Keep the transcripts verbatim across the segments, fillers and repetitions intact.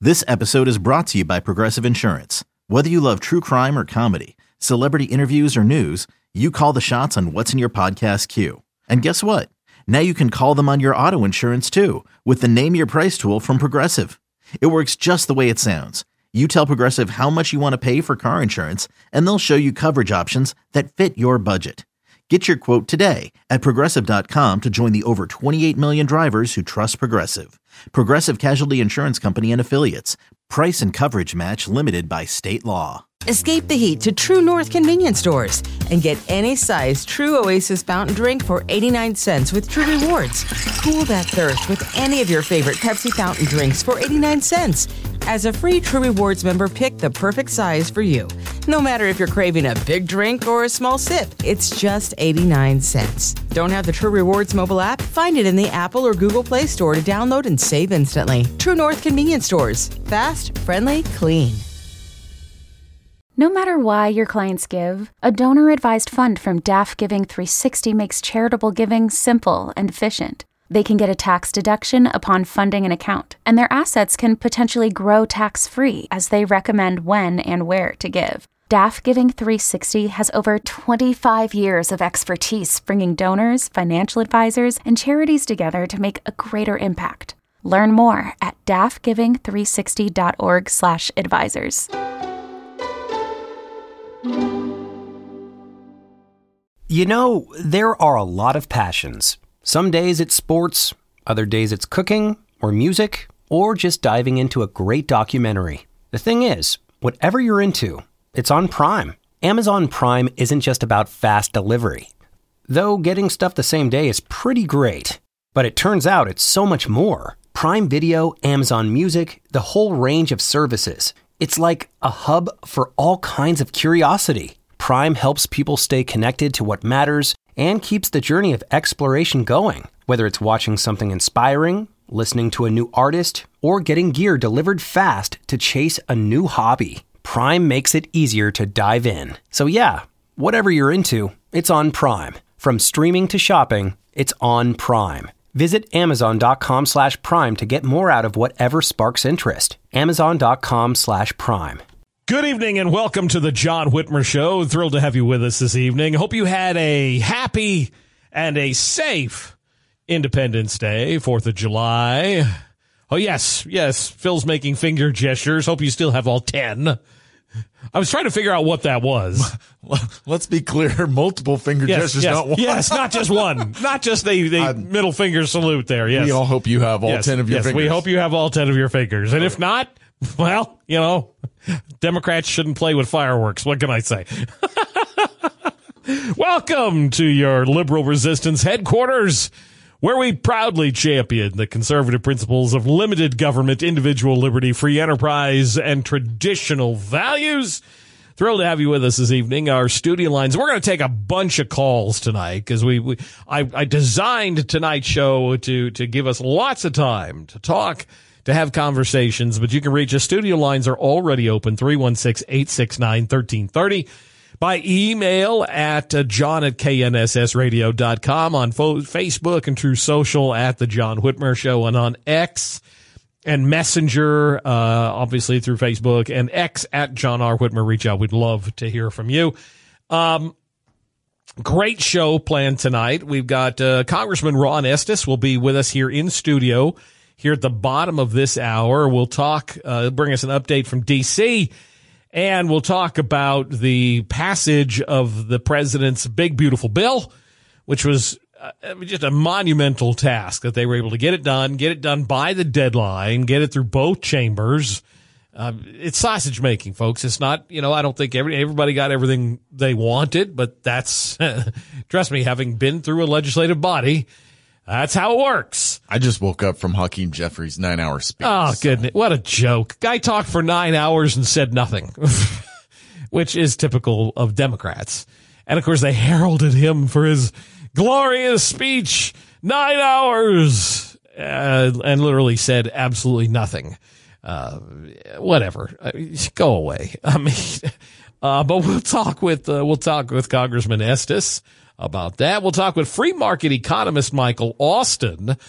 This episode is brought to you by Progressive Insurance. Whether you love true crime or comedy, celebrity interviews or news, you call the shots on what's in your podcast queue. And guess what? Now you can call them on your auto insurance too with the Name Your Price tool from Progressive. It works just the way it sounds. You tell Progressive how much you want to pay for car insurance, and they'll show you coverage options that fit your budget. Get your quote today at Progressive dot com to join the over twenty-eight million drivers who trust Progressive. Progressive Casualty Insurance Company and Affiliates. Price and coverage match limited by state law. Escape the heat to True North convenience stores and get any size True Oasis fountain drink for eighty-nine cents with True Rewards. Cool that thirst with any of your favorite Pepsi fountain drinks for eighty-nine cents. As a free True Rewards member, pick the perfect size for you. No matter if you're craving a big drink or a small sip, it's just eighty-nine cents. Don't have the True Rewards mobile app? Find it in the Apple or Google Play Store to download and save instantly. True North convenience stores. Fast, friendly, clean. No matter why your clients give, a donor-advised fund from D A F Giving three sixty makes charitable giving simple and efficient. They can get a tax deduction upon funding an account, and their assets can potentially grow tax-free as they recommend when and where to give. D A F Giving three sixty has over twenty-five years of expertise bringing donors, financial advisors, and charities together to make a greater impact. Learn more at D A F giving three sixty dot org slash advisors. You know, there are a lot of passions. Some days it's sports, other days it's cooking, or music, or just diving into a great documentary. The thing is, whatever you're into, it's on Prime. Amazon Prime isn't just about fast delivery. Though getting stuff the same day is pretty great. But it turns out it's so much more. Prime Video, Amazon Music, the whole range of services. It's like a hub for all kinds of curiosity. Prime helps people stay connected to what matters and keeps the journey of exploration going. Whether it's watching something inspiring, listening to a new artist, or getting gear delivered fast to chase a new hobby, Prime makes it easier to dive in. So yeah, whatever you're into, it's on Prime. From streaming to shopping, it's on Prime. Visit amazon.com slash prime to get more out of whatever sparks interest. Amazon.com slash prime. Good evening and welcome to the John Whitmer Show. Thrilled to have you with us this evening. Hope you had a happy and a safe Independence Day, fourth of July. Oh, yes, yes, Phil's making finger gestures. Hope you still have all ten. I was trying to figure out what that was. Let's be clear, multiple finger yes, gestures, yes, not one. Yes, not just one. Not just the, the middle finger salute there. Yes. We all hope you have all yes, ten of your yes, fingers. We hope you have all ten of your fingers. And if not, well, you know, Democrats shouldn't play with fireworks. What can I say? Welcome to your liberal resistance headquarters, where we proudly champion the conservative principles of limited government, individual liberty, free enterprise, and traditional values. Thrilled to have you with us this evening. Our studio lines, we're going to take a bunch of calls tonight because we, we I, I designed tonight's show to, to give us lots of time to talk, to have conversations, but you can reach us. Studio lines are already open, three one six, eight six nine, one three three zero. By email at uh, john at k n s s radio dot com, on fo- Facebook and True Social at The John Whitmer Show, and on X and Messenger, uh, obviously through Facebook, and X at John R. Whitmer. Reach out. We'd love to hear from you. Um, great show planned tonight. We've got uh, Congressman Ron Estes will be with us here in studio here at the bottom of this hour. We'll talk, uh, bring us an update from D C, and we'll talk about the passage of the president's big, beautiful bill, which was uh, just a monumental task that they were able to get it done, get it done by the deadline, get it through both chambers. Uh, it's sausage making, folks. It's not, you know, I don't think every, everybody got everything they wanted, but that's, trust me, having been through a legislative body, that's how it works. I just woke up from Hakeem Jeffries' nine-hour speech. Oh, so. goodness. What a joke. Guy talked for nine hours and said nothing, which is typical of Democrats. And, of course, they heralded him for his glorious speech, nine hours, uh, and literally said absolutely nothing. Uh, whatever. Uh, go away. I mean, uh, but we'll talk with, uh, we'll talk with Congressman Estes about that. We'll talk with free market economist Michael Austin,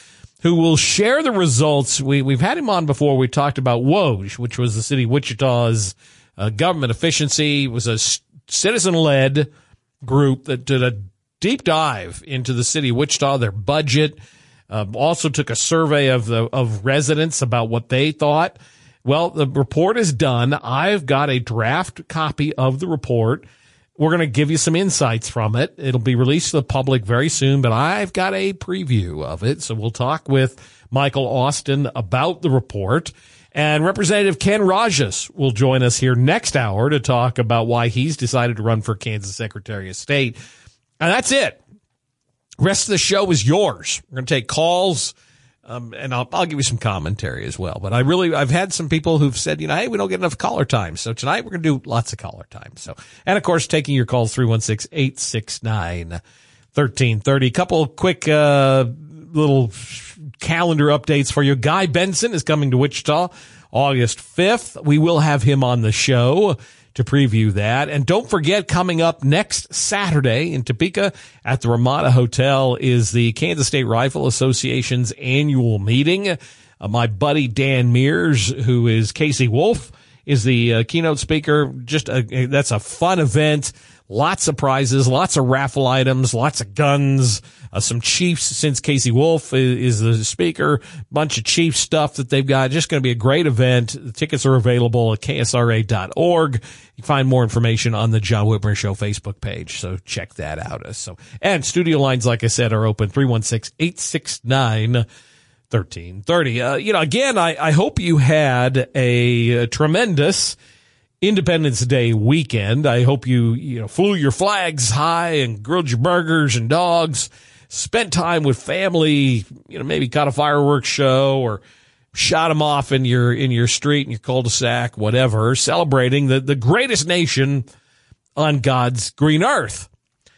who will share the results. We, we've had him on before. We talked about Woj, which was the city of Wichita's uh, government efficiency. It was a s- citizen-led group that did a deep dive into the city of Wichita, their budget, uh, also took a survey of the of residents about what they thought. Well, the report is done. I've got a draft copy of the report. We're going to give you some insights from it. It'll be released to the public very soon, but I've got a preview of it. So we'll talk with Michael Austin about the report. And Representative Ken Rajas will join us here next hour to talk about why he's decided to run for Kansas Secretary of State. And that's it. Rest of the show is yours. We're going to take calls. Um, and I'll, I'll give you some commentary as well. But I really, I've had some people who've said, you know, hey, we don't get enough caller time. So tonight we're going to do lots of caller time. So, and of course, taking your calls, three one six, eight six nine, one three three zero. Couple of quick, uh, little calendar updates for you. Guy Benson is coming to Wichita August fifth. We will have him on the show to preview that. And don't forget, coming up next Saturday in Topeka at the Ramada Hotel is the Kansas State Rifle Association's annual meeting. Uh, my buddy Dan Mears, who is Casey Wolf, is the uh, keynote speaker. Just a, that's a fun event. Lots of prizes, lots of raffle items, lots of guns, uh, some Chiefs since Casey Wolf is, is the speaker, bunch of Chiefs stuff that they've got. Just going to be a great event. The tickets are available at K S R A dot org. You can find more information on the John Whitmer Show Facebook page, so check that out. So, and studio lines, like I said, are open, three one six, eight six nine, one three three zero. Uh, you know, again, I, I hope you had a, a tremendous Independence Day weekend. I hope you, you know, flew your flags high and grilled your burgers and dogs, spent time with family, you know, maybe caught a fireworks show or shot them off in your, in your street, in your cul-de-sac, whatever, celebrating the, the greatest nation on God's green earth.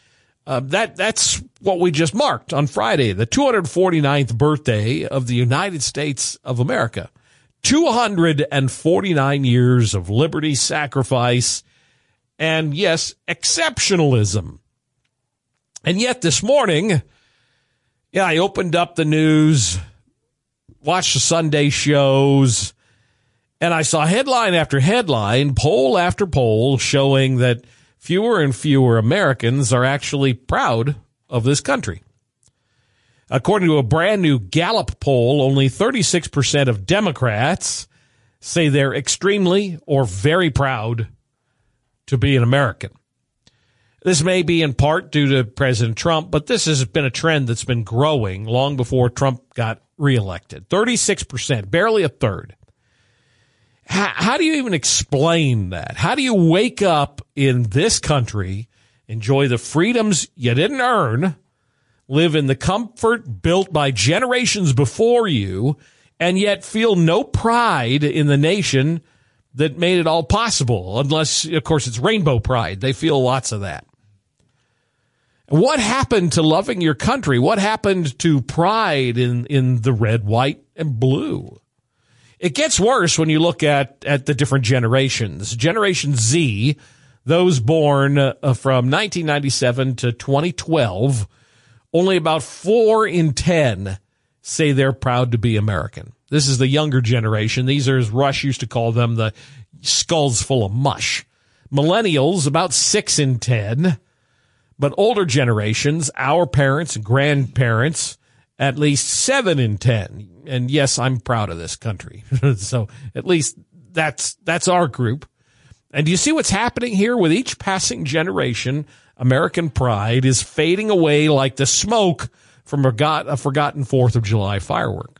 Uh, that, that's what we just marked on Friday, the two hundred forty-ninth birthday of the United States of America. two hundred forty-nine years of liberty, sacrifice, and yes, exceptionalism. And yet this morning, yeah, I opened up the news, watched the Sunday shows, and I saw headline after headline, poll after poll, showing that fewer and fewer Americans are actually proud of this country. According to a brand new Gallup poll, only thirty-six percent of Democrats say they're extremely or very proud to be an American. This may be in part due to President Trump, but this has been a trend that's been growing long before Trump got reelected. thirty-six percent, barely a third. How, how do you even explain that? How do you wake up in this country, enjoy the freedoms you didn't earn, live in the comfort built by generations before you, and yet feel no pride in the nation that made it all possible? Unless, of course, it's rainbow pride. They feel lots of that. What happened to loving your country? What happened to pride in, in the red, white, and blue? It gets worse when you look at, at the different generations. Generation Z, those born uh, from nineteen ninety-seven to twenty twelve, only about four in ten say they're proud to be American. This is the younger generation. These are, as Rush used to call them, the skulls full of mush. Millennials, about six in ten. But older generations, our parents and grandparents, at least seven in ten. And yes, I'm proud of this country. So at least that's that's our group. And do you see what's happening here? With each passing generation, American pride is fading away like the smoke from a forgotten fourth of July firework.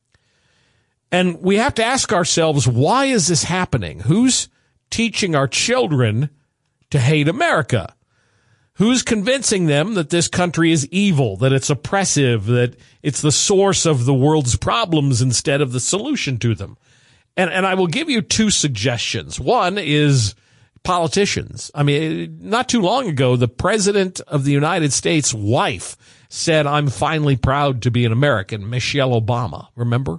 And we have to ask ourselves, why is this happening? Who's teaching our children to hate America? Who's convincing them that this country is evil, that it's oppressive, that it's the source of the world's problems instead of the solution to them? And, and I will give you two suggestions. One is politicians. I mean, not too long ago, the president of the United States' wife said, "I'm finally proud to be an American," Michelle Obama. Remember?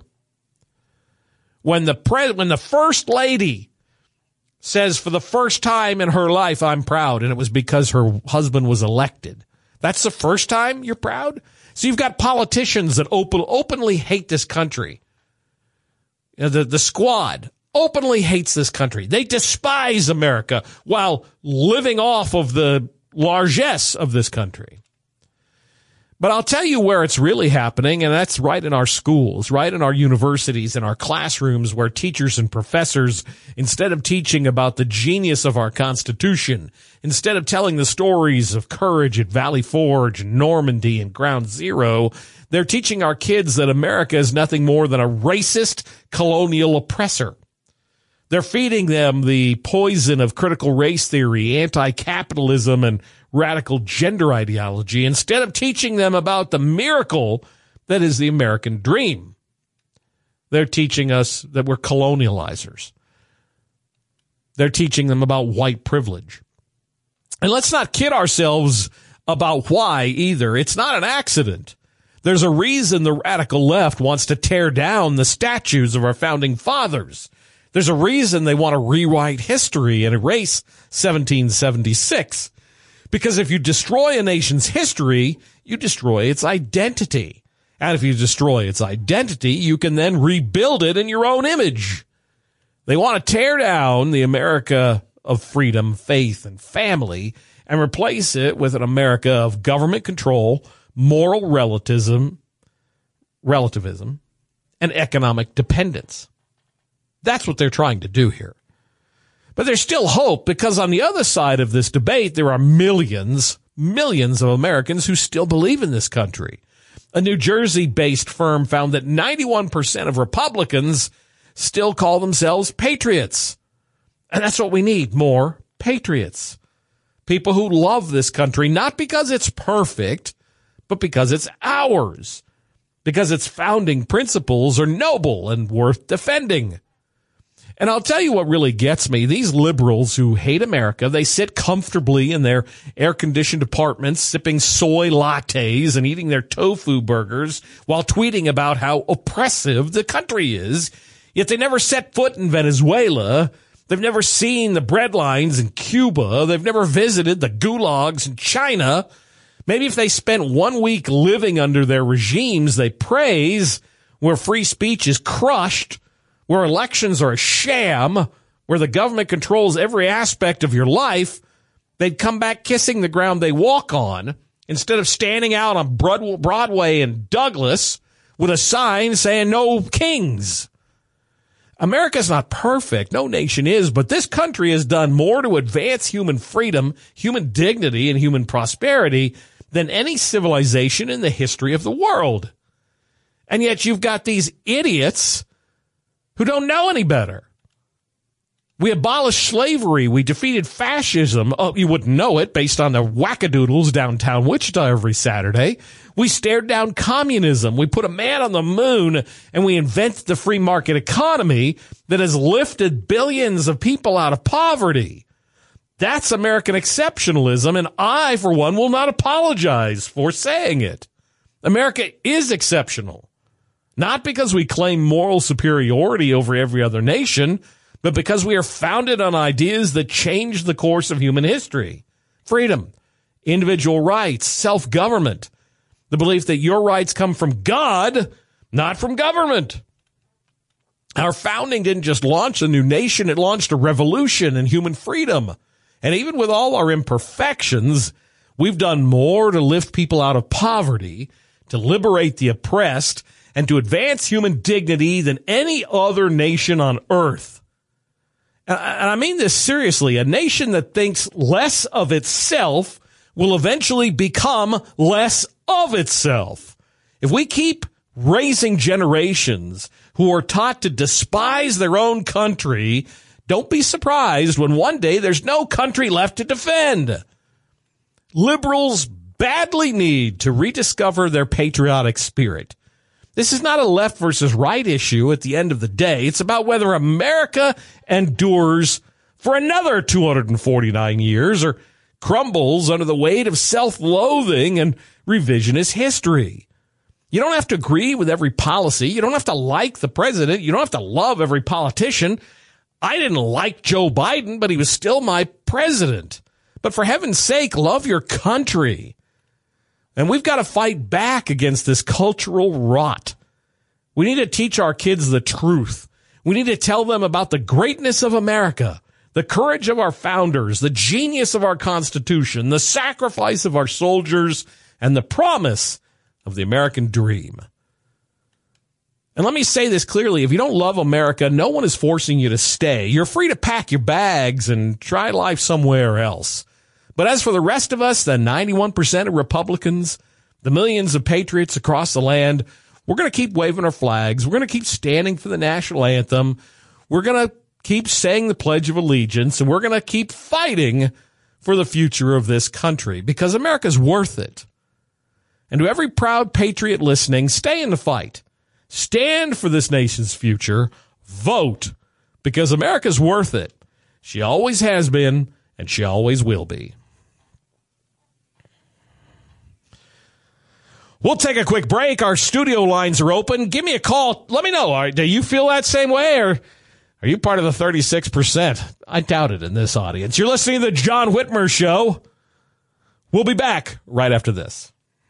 When the pre- when the first lady says for the first time in her life, "I'm proud," and it was because her husband was elected. That's the first time you're proud? So you've got politicians that open, openly hate this country. You know, the, the squad openly hates this country. They despise America while living off of the largesse of this country. But I'll tell you where it's really happening, and that's right in our schools, right in our universities, in our classrooms, where teachers and professors, instead of teaching about the genius of our Constitution, instead of telling the stories of courage at Valley Forge and Normandy and Ground Zero, they're teaching our kids that America is nothing more than a racist colonial oppressor. They're feeding them the poison of critical race theory, anti-capitalism, and radical gender ideology instead of teaching them about the miracle that is the American dream. They're teaching us that we're colonializers. They're teaching them about white privilege. And let's not kid ourselves about why either. It's not an accident. There's a reason the radical left wants to tear down the statues of our founding fathers. There's a reason they want to rewrite history and erase seventeen seventy-six. Because if you destroy a nation's history, you destroy its identity. And if you destroy its identity, you can then rebuild it in your own image. They want to tear down the America of freedom, faith, and family and replace it with an America of government control, moral relativism, relativism, and economic dependence. That's what they're trying to do here. But there's still hope, because on the other side of this debate, there are millions, millions of Americans who still believe in this country. A New Jersey-based firm found that ninety-one percent of Republicans still call themselves patriots. And that's what we need, more patriots. People who love this country, not because it's perfect, but because it's ours. Because its founding principles are noble and worth defending. And I'll tell you what really gets me. These liberals who hate America, they sit comfortably in their air-conditioned apartments, sipping soy lattes and eating their tofu burgers while tweeting about how oppressive the country is. Yet they never set foot in Venezuela. They've never seen the bread lines in Cuba. They've never visited the gulags in China. Maybe if they spent one week living under their regimes they praise, where free speech is crushed, where elections are a sham, where the government controls every aspect of your life, they'd come back kissing the ground they walk on instead of standing out on Broadway and Douglas with a sign saying no kings. America's not perfect. No nation is, but this country has done more to advance human freedom, human dignity, and human prosperity than any civilization in the history of the world. And yet you've got these idiots who don't know any better. We abolished slavery. We defeated fascism. Oh, you wouldn't know it based on the wackadoodles downtown Wichita every Saturday. We stared down communism. We put a man on the moon, and we invented the free market economy that has lifted billions of people out of poverty. That's American exceptionalism, and I, for one, will not apologize for saying it. America is exceptional. Not because we claim moral superiority over every other nation, but because we are founded on ideas that change the course of human history. Freedom, individual rights, self-government, the belief that your rights come from God, not from government. Our founding didn't just launch a new nation, it launched a revolution in human freedom. And even with all our imperfections, we've done more to lift people out of poverty, to liberate the oppressed, and to advance human dignity than any other nation on earth. And I mean this seriously. A nation that thinks less of itself will eventually become less of itself. If we keep raising generations who are taught to despise their own country, don't be surprised when one day there's no country left to defend. Liberals badly need to rediscover their patriotic spirit. This is not a left versus right issue at the end of the day. It's about whether America endures for another two hundred forty-nine years or crumbles under the weight of self-loathing and revisionist history. You don't have to agree with every policy. You don't have to like the president. You don't have to love every politician. I didn't like Joe Biden, but he was still my president. But for heaven's sake, love your country. And we've got to fight back against this cultural rot. We need to teach our kids the truth. We need to tell them about the greatness of America, the courage of our founders, the genius of our Constitution, the sacrifice of our soldiers, and the promise of the American dream. And let me say this clearly. If you don't love America, no one is forcing you to stay. You're free to pack your bags and try life somewhere else. But as for the rest of us, the ninety-one percent of Republicans, the millions of patriots across the land, we're going to keep waving our flags. We're going to keep standing for the national anthem. We're going to keep saying the Pledge of Allegiance, and we're going to keep fighting for the future of this country because America's worth it. And to every proud patriot listening, stay in the fight. Stand for this nation's future. Vote because America's worth it. She always has been, and she always will be. We'll take a quick break. Our studio lines are open. Give me a call. Let me know. All right, do you feel that same way, or are you part of the thirty-six percent? I doubt it in this audience. You're listening to the John Whitmer Show. We'll be back right after this.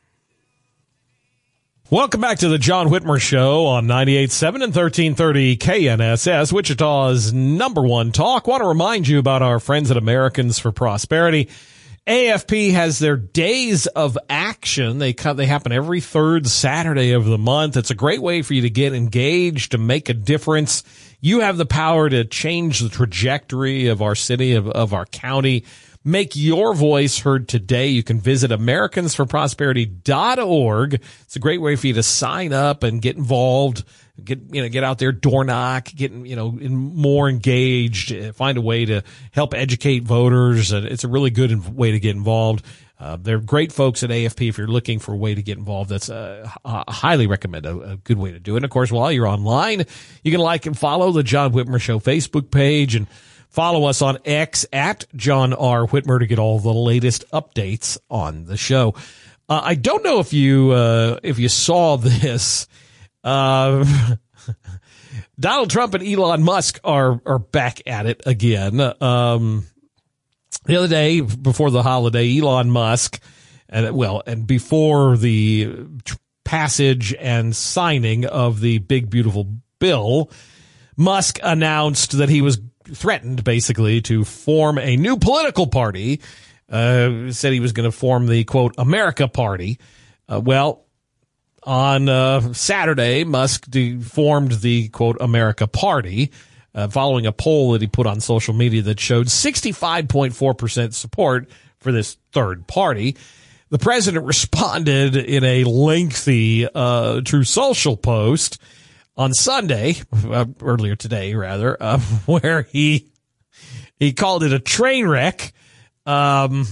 Welcome back to the John Whitmer Show on ninety-eight point seven and thirteen thirty K N S S, Wichita's number one talk. Want to remind you about our friends at Americans for Prosperity. A F P has their days of action. They come, they happen every third Saturday of the month. It's a great way for you to get engaged, to make a difference. You have the power to change the trajectory of our city, of, of our county. Make your voice heard today. You can visit Americans for Prosperity dot org. It's a great way for you to sign up and get involved, get, you know, get out there, door knock, get, you know, more engaged, find a way to help educate voters. It's a really good way to get involved. Uh, they're great folks at A F P. If you're looking for a way to get involved, that's uh, I highly recommend a, a good way to do it. And of course, while you're online, you can like and follow the John Whitmer Show Facebook page and follow us on X at John R. Whitmer to get all the latest updates on the show. Uh, I don't know if you uh, if you saw this. Uh, Donald Trump and Elon Musk are are back at it again. Um, the other day, before the holiday, Elon Musk, and well, and before the passage and signing of the big beautiful bill, Musk announced that he was threatened basically to form a new political party, uh, said he was going to form the, quote, America Party. Uh, well, on uh, Saturday, Musk de- formed the, quote, America Party, uh, following a poll that he put on social media that showed sixty-five point four percent support for this third party. The president responded in a lengthy uh, True Social post on Sunday, uh, earlier today, rather, uh, where he he called it a train wreck. Um,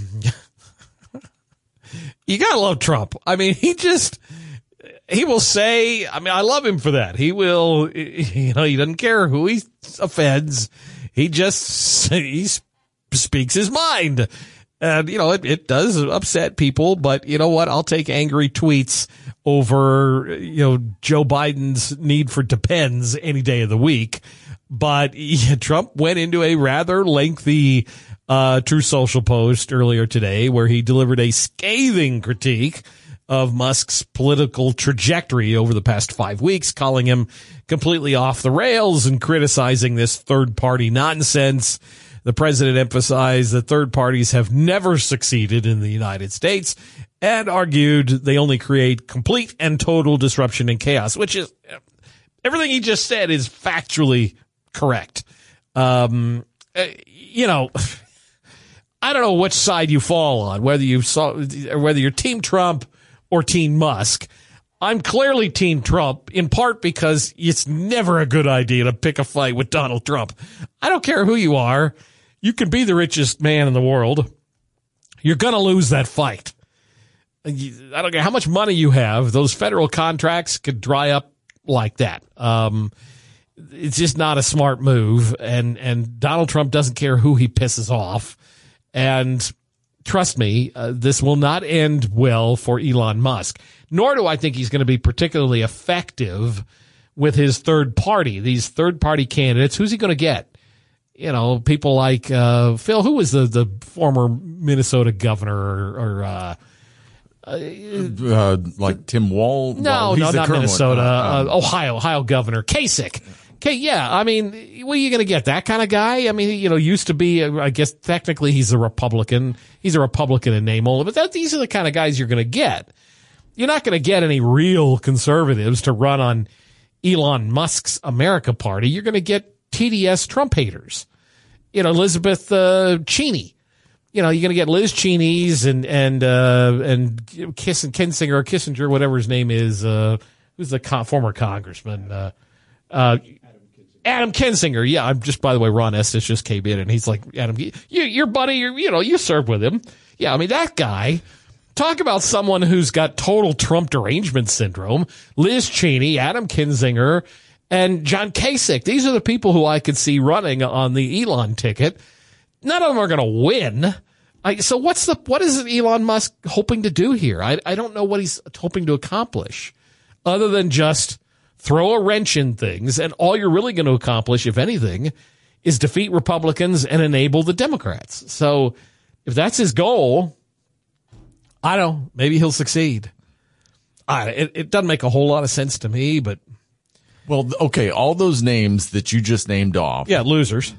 you gotta love Trump. I mean, he just he will say. I mean, I love him for that. He will, you know, he doesn't care who he offends. He just he speaks his mind, and you know, it, it does upset people. But you know what? I'll take angry tweets over, you know, Joe Biden's need for depends any day of the week. But yeah, Trump went into a rather lengthy uh True Social post earlier today where he delivered a scathing critique of Musk's political trajectory over the past five weeks, calling him completely off the rails and criticizing this third party nonsense. The president emphasized that third parties have never succeeded in the United States and argued they only create complete and total disruption and chaos, which is everything he just said is factually correct. Um, you know, I don't know which side you fall on, whether you saw, or whether you're Team Trump or Team Musk. I'm clearly Team Trump, in part because it's never a good idea to pick a fight with Donald Trump. I don't care who you are. You can be the richest man in the world. You're going to lose that fight. I don't care how much money you have. Those federal contracts could dry up like that. Um, it's just not a smart move. And, and Donald Trump doesn't care who he pisses off. And trust me, uh, this will not end well for Elon Musk. Nor do I think he's going to be particularly effective with his third party, these third party candidates. Who's he going to get? You know, people like uh, Phil, who was the, the former Minnesota governor, or, or uh, Uh, like Tim Wall? No, well, he's no, the not current Minnesota. one. Uh, uh, Ohio, Ohio governor Kasich. Okay, yeah, I mean, where are you going to get that kind of guy? I mean, you know, used to be, uh, I guess technically he's a Republican. He's a Republican in name only, but that, these are the kind of guys you're going to get. You're not going to get any real conservatives to run on Elon Musk's America Party. You're going to get T D S Trump haters. You know, Elizabeth uh, Cheney. You know, you're going to get Liz Cheney's and and uh, and Kiss Kinsinger or Kissinger, whatever his name is. Uh, who's the con- former congressman? Uh, uh, Adam Kinzinger. Yeah, I'm just, by the way, Ron Estes just came in and he's like, Adam, you, your buddy, you're, you know, you served with him. Yeah, I mean, that guy. Talk about someone who's got total Trump derangement syndrome. Liz Cheney, Adam Kinzinger, and John Kasich. These are the people who I could see running on the Elon ticket. None of them are going to win. I, so what's the, what is Elon Musk hoping to do here? I, I don't know what he's hoping to accomplish other than just throw a wrench in things. And all you're really going to accomplish, if anything, is defeat Republicans and enable the Democrats. So if that's his goal, I don't know, maybe he'll succeed. I, it, it doesn't make a whole lot of sense to me, but. Well, okay, all those names that you just named off. Yeah, losers.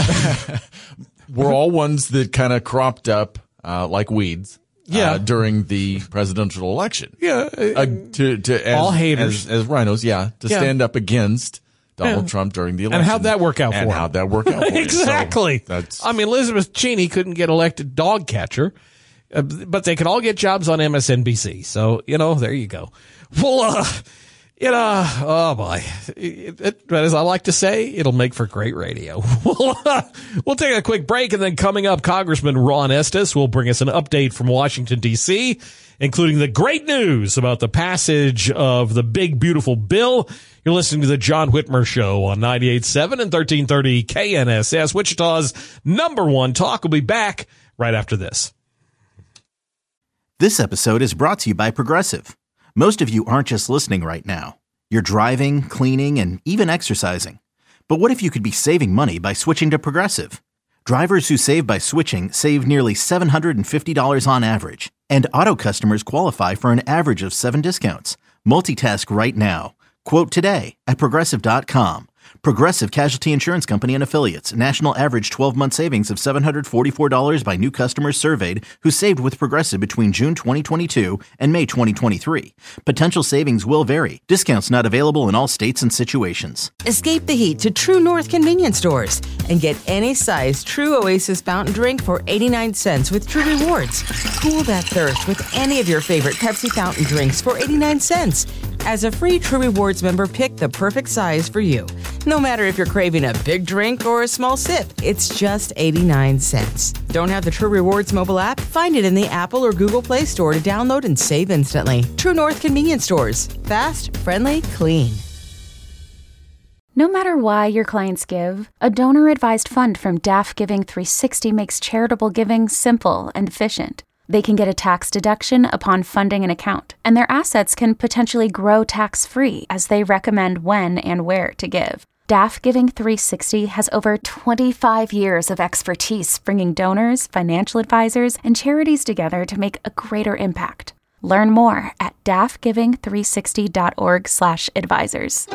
Were all ones that kind of cropped up uh, like weeds yeah. uh, during the presidential election. Yeah. Uh, to, to, as, all haters. As, as rhinos, yeah, to yeah. stand up against Donald yeah. Trump during the election. And how'd that work out and for him? And how'd that work out for Exactly. So that's, I mean, Elizabeth Cheney couldn't get elected dog catcher, uh, but they could all get jobs on M S N B C. So, you know, there you go. Well, uh, you know, oh boy. It, it, as I like to say, it'll make for great radio. we'll, uh, we'll take a quick break, and then coming up, Congressman Ron Estes will bring us an update from Washington, D C, including the great news about the passage of the big, beautiful bill. You're listening to the John Whitmer Show on ninety-eight point seven and thirteen thirty K N S S, Wichita's number one talk. We'll be back right after this. This episode is brought to you by Progressive. Most of you aren't just listening right now. You're driving, cleaning, and even exercising. But what if you could be saving money by switching to Progressive? Drivers who save by switching save nearly seven hundred fifty dollars on average. And auto customers qualify for an average of seven discounts. Multitask right now. Quote today at Progressive dot com. Progressive Casualty Insurance Company and Affiliates. National average twelve-month savings of seven hundred forty-four dollars by new customers surveyed who saved with Progressive between June twenty twenty-two and May twenty twenty-three. Potential savings will vary. Discounts not available in all states and situations. Escape the heat to True North convenience stores and get any size True Oasis fountain drink for eighty-nine cents with True Rewards. Cool that thirst with any of your favorite Pepsi fountain drinks for eighty-nine cents. As a free True Rewards member, pick the perfect size for you. No matter if you're craving a big drink or a small sip, it's just eighty-nine cents. Don't have the True Rewards mobile app? Find it in the Apple or Google Play Store to download and save instantly. True North convenience stores. Fast, friendly, clean. No matter why your clients give, a donor-advised fund from D A F Giving three sixty makes charitable giving simple and efficient. They can get a tax deduction upon funding an account, and their assets can potentially grow tax-free as they recommend when and where to give. D A F Giving three sixty has over twenty-five years of expertise bringing donors, financial advisors, and charities together to make a greater impact. Learn more at D A F giving three sixty dot org slash advisors.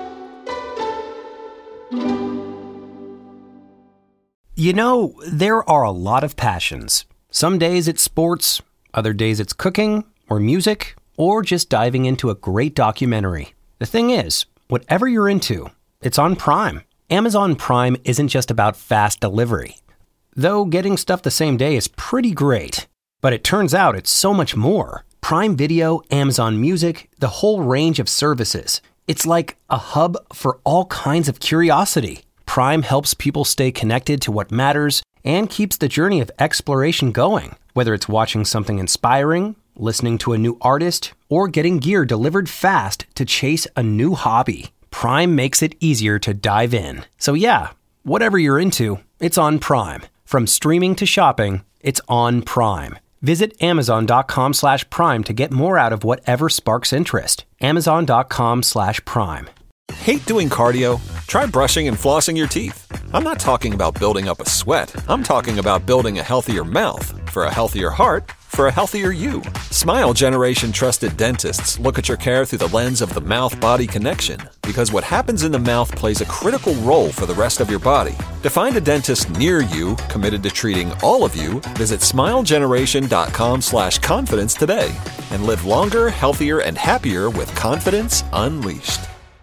You know, there are a lot of passions. Some days it's sports, other days it's cooking, or music, or just diving into a great documentary. The thing is, whatever you're into, it's on Prime. Amazon Prime isn't just about fast delivery. Though getting stuff the same day is pretty great. But it turns out it's so much more. Prime Video, Amazon Music, the whole range of services. It's like a hub for all kinds of curiosity. Prime helps people stay connected to what matters and keeps the journey of exploration going. Whether it's watching something inspiring, listening to a new artist, or getting gear delivered fast to chase a new hobby, Prime makes it easier to dive in. So yeah, whatever you're into, it's on Prime. From streaming to shopping, it's on Prime. Visit amazon.com slash prime to get more out of whatever sparks interest. Amazon.com slash prime. Hate doing cardio? Try brushing and flossing your teeth. I'm not talking about building up a sweat. I'm talking about building a healthier mouth for a healthier heart for a healthier you. Smile Generation trusted dentists look at your care through the lens of the mouth-body connection, because what happens in the mouth plays a critical role for the rest of your body. To find a dentist near you committed to treating all of you, visit smilegeneration.com slash confidence today and live longer, healthier, and happier with confidence unleashed.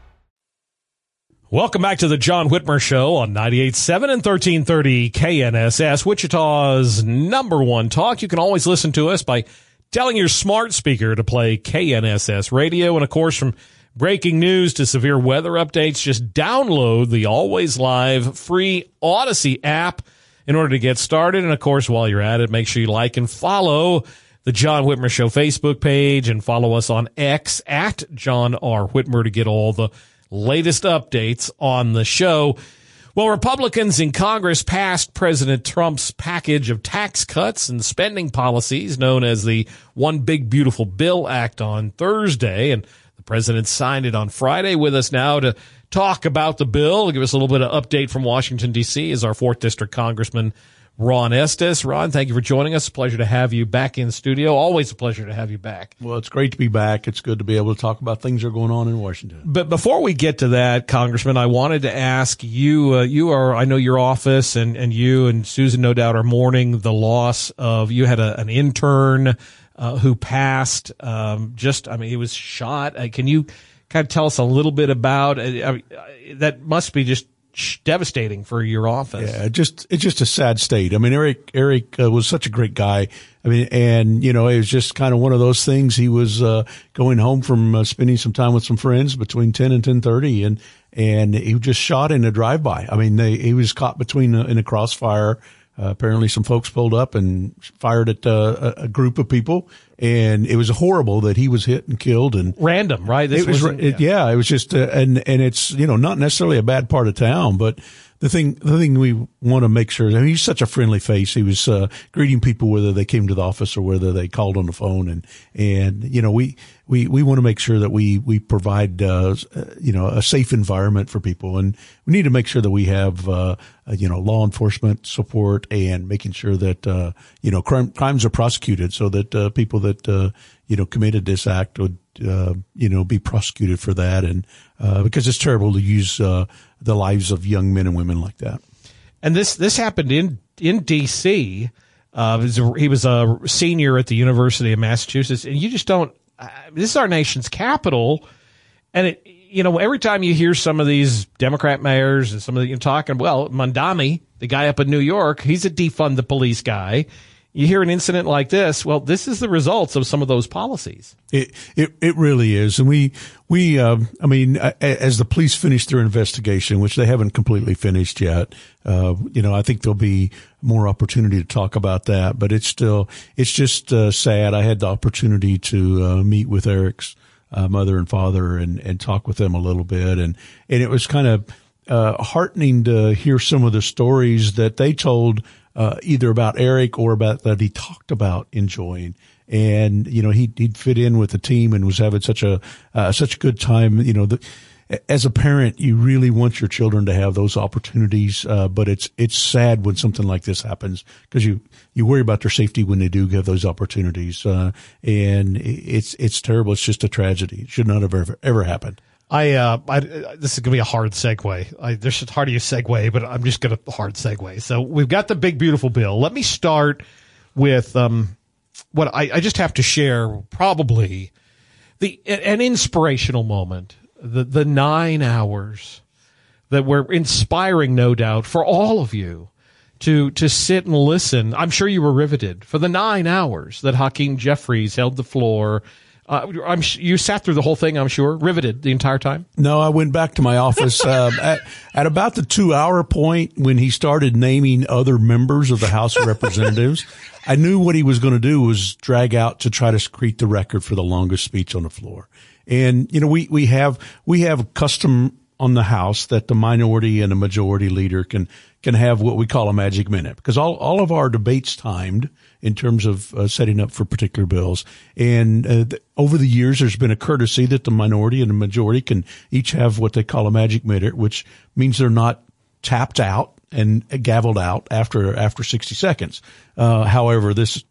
Welcome back to the John Whitmer Show on ninety-eight point seven and thirteen thirty K N S S, Wichita's number one talk. You can always listen to us by telling your smart speaker to play K N S S radio. And, of course, from breaking news to severe weather updates, just download the Always Live free Odyssey app in order to get started. And, of course, while you're at it, make sure you like and follow the John Whitmer Show Facebook page and follow us on X at John R. Whitmer to get all the latest updates on the show. Well, Republicans in Congress passed President Trump's package of tax cuts and spending policies known as the One Big Beautiful Bill Act on Thursday, and the president signed it on Friday. With us now to talk about the bill, give us a little bit of update from Washington, D C, is our fourth District Congressman Ron Estes. Ron, thank you for joining us. Pleasure to have you back in studio. Always a pleasure to have you back. Well, it's great to be back. It's good to be able to talk about things that are going on in Washington. But before we get to that, Congressman, I wanted to ask you, uh, you are, I know your office and, and you and Susan, no doubt, are mourning the loss of, you had a, an intern uh, who passed um, just, I mean, he was shot. Uh, can you kind of tell us a little bit about, uh, uh, that must be just devastating for your office. Yeah, just it's just a sad state. I mean, Eric Eric uh, was such a great guy. I mean, and you know, it was just kind of one of those things. He was uh, going home from uh, spending some time with some friends between ten and ten thirty, and and he was just shot in a drive-by. I mean, they, he was caught between a, in a crossfire. Uh, apparently, some folks pulled up and fired at uh, a, a group of people, and it was horrible that he was hit and killed. And random, right? This it was, it, yeah. yeah, it was just, uh, and and it's you know not necessarily a bad part of town, but the thing the thing we want to make sure. I mean, he's such a friendly face. He was uh, greeting people whether they came to the office or whether they called on the phone, and and you know we we we want to make sure that we we provide uh, you know a safe environment for people, and we need to make sure that we have uh, you know law enforcement support and making sure that uh, you know crime, crimes are prosecuted so that uh, people that uh, you know committed this act would uh, you know be prosecuted for that, and uh, because it's terrible to use uh, the lives of young men and women like that. And this this happened in in D C. Uh, he was a, he was a senior at the University of Massachusetts, and you just don't. Uh, this is our nation's capital, and it. You know, every time you hear some of these Democrat mayors and some of the, you're talking, well, Mondami, the guy up in New York, he's a defund the police guy. You hear an incident like this, well, this is the results of some of those policies. It it, it really is. And we, we um, I mean, as the police finish their investigation, which they haven't completely finished yet, uh, you know, I think there'll be more opportunity to talk about that. But it's still, it's just uh, sad. I had the opportunity to uh, meet with Eric's Uh, mother and father and, and talk with them a little bit. And, and it was kind of, uh, heartening to hear some of the stories that they told, uh, either about Eric or about that he talked about enjoying. And, you know, he, he'd fit in with the team and was having such a, uh, such a good time. You know, the, as a parent, you really want your children to have those opportunities. Uh, but it's, it's sad when something like this happens because you, you worry about their safety when they do have those opportunities. Uh, and it's, it's terrible. It's just a tragedy. It should not have ever, ever happened. I, uh, I, this is going to be a hard segue. I, there's a hard to segue, but I'm just going to hard segue. So we've got the big, beautiful bill. Let me start with, um, what I, I just have to share probably the, an inspirational moment. The the nine hours that were inspiring, no doubt, for all of you to to sit and listen. I'm sure you were riveted for the nine hours that Hakeem Jeffries held the floor. Uh, I'm you sat through the whole thing, I'm sure, riveted the entire time. No, I went back to my office um, at, at about the two hour point when he started naming other members of the House of Representatives. I knew what he was going to do was drag out to try to secrete the record for the longest speech on the floor. And, you know, we, we have, we have a custom on the House that the minority and the majority leader can, can have what we call a magic minute because all, all of our debates timed in terms of uh, setting up for particular bills. And uh, th- over the years, there's been a courtesy that the minority and the majority can each have what they call a magic minute, which means they're not tapped out and gavelled out after, after sixty seconds. Uh, however, this,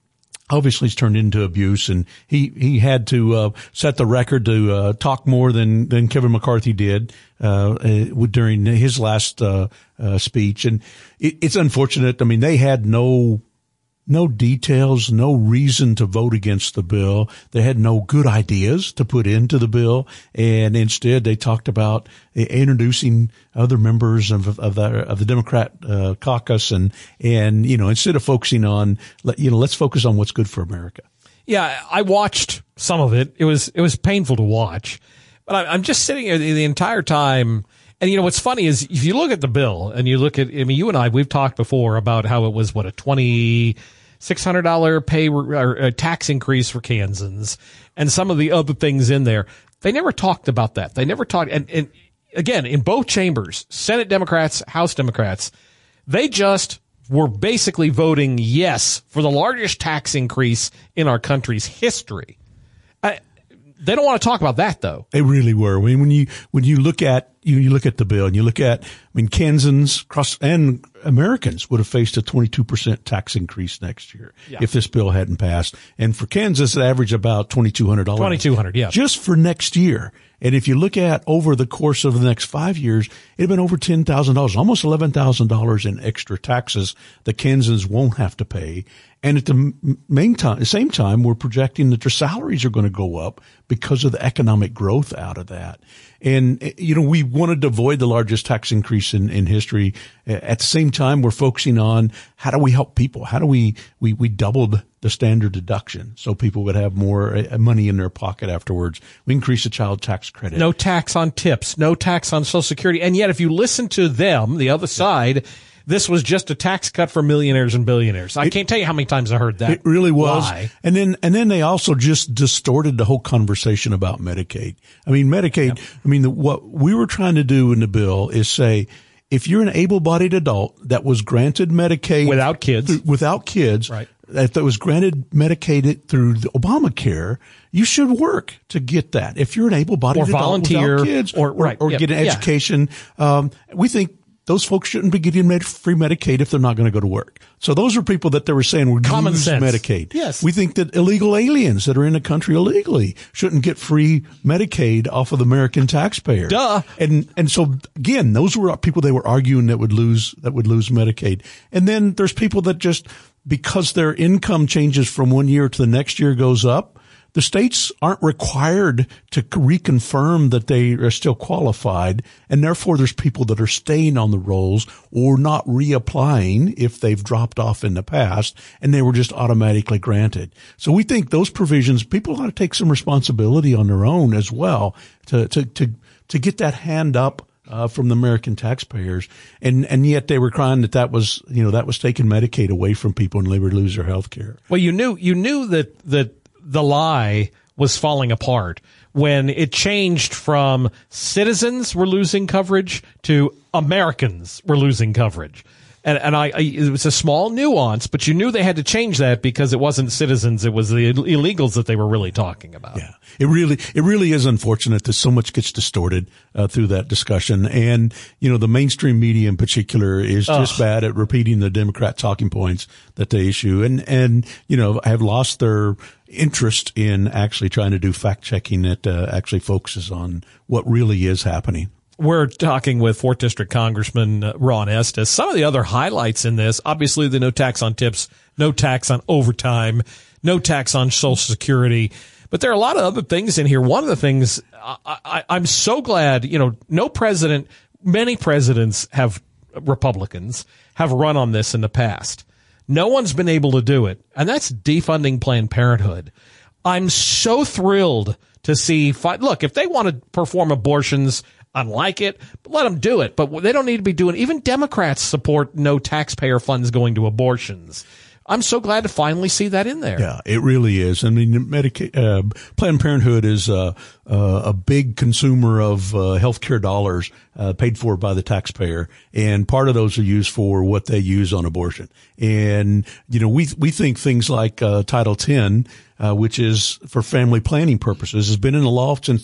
obviously it's turned into abuse, and he, he had to, uh, set the record to, uh, talk more than, than Kevin McCarthy did, uh, uh during his last, uh, uh, speech. And it, it's unfortunate. I mean, they had no, no details, no reason to vote against the bill. They had no good ideas to put into the bill. And instead they talked about introducing other members of, of the, of the Democrat, uh, caucus. And, and, you know, instead of focusing on, you know, let's focus on what's good for America. Yeah. I watched some of it. It was, it was painful to watch, but I, I'm just sitting here the, the entire time. And, you know, what's funny is if you look at the bill and you look at, I mean, you and I, we've talked before about how it was, what, a twenty-six hundred dollars pay or a tax increase for Kansans and some of the other things in there. They never talked about that. They never talked. And, and again, in both chambers, Senate Democrats, House Democrats, they just were basically voting yes for the largest tax increase in our country's history. I, They don't want to talk about that, though. They really were. I mean, when you when you look at you, you look at the bill and you look at, I mean, Kansans cross and Americans would have faced a twenty-two percent tax increase next year yeah. if this bill hadn't passed. And for Kansas, it averaged about twenty-two hundred dollars. twenty-two hundred dollars, yeah. Just for next year. And if you look at over the course of the next five years, it'd been over ten thousand dollars, almost eleven thousand dollars in extra taxes that Kansans won't have to pay. And at the main time, the same time, we're projecting that their salaries are going to go up because of the economic growth out of that. And, you know, we wanted to avoid the largest tax increase in, in history. At the same time, we're focusing on how do we help people? How do we, we, we doubled the standard deduction so people would have more money in their pocket afterwards. We increased the child tax credit. No tax on tips, no tax on Social Security. And yet, if you listen to them, the other side, this was just a tax cut for millionaires and billionaires. I it, can't tell you how many times I heard that. It really was. Lie. And then, and then they also just distorted the whole conversation about Medicaid. I mean, Medicaid, yep. I mean, the, what we were trying to do in the bill is say, if you're an able-bodied adult that was granted Medicaid without kids, th- without kids, right. that was granted Medicaid through the Obamacare, you should work to get that. If you're an able-bodied or adult volunteer, without kids, or, or, right. or yep. get an yeah. education, um, we think those folks shouldn't be getting med- free Medicaid if they're not going to go to work. So those are people that they were saying would Common use sense. Medicaid. Yes. We think that illegal aliens that are in the country illegally shouldn't get free Medicaid off of the American taxpayer. Duh. And, and so again, those were people they were arguing that would lose, that would lose Medicaid. And then there's people that just, because their income changes from one year to the next year goes up, the states aren't required to reconfirm that they are still qualified, and therefore there's people that are staying on the rolls or not reapplying if they've dropped off in the past, and they were just automatically granted. So we think those provisions, people ought to take some responsibility on their own as well to to to to get that hand up uh, from the American taxpayers, and and yet they were crying that that was you know that was taking Medicaid away from people and they would lose their health care. Well, you knew you knew that that. the lie was falling apart when it changed from citizens were losing coverage to Americans were losing coverage. And, and I, I, it was a small nuance, but you knew they had to change that because it wasn't citizens. It was the illegals that they were really talking about. Yeah, it really, it really is unfortunate that so much gets distorted uh, through that discussion. And, you know, the mainstream media in particular is just Ugh. bad at repeating the Democrat talking points that they issue and, and, you know, have lost their interest in actually trying to do fact checking that uh, actually focuses on what really is happening. We're talking with fourth District Congressman uh, Ron Estes. Some of the other highlights in this, obviously the no tax on tips, no tax on overtime, no tax on Social Security. But there are a lot of other things in here. One of the things I, I, I'm so glad, you know, no president, many presidents have, Republicans, have run on this in the past. No one's been able to do it, and that's defunding Planned Parenthood. I'm so thrilled to see, look, if they want to perform abortions, unlike it, but let them do it. But they don't need to be doing, even Democrats support no taxpayer funds going to abortions. I'm so glad to finally see that in there. Yeah, it really is. I mean, Medicaid, uh, Planned Parenthood is uh, uh, a big consumer of uh, healthcare dollars uh, paid for by the taxpayer, and part of those are used for what they use on abortion. And you know, we we think things like uh, Title ten, uh, which is for family planning purposes, has been in the law since the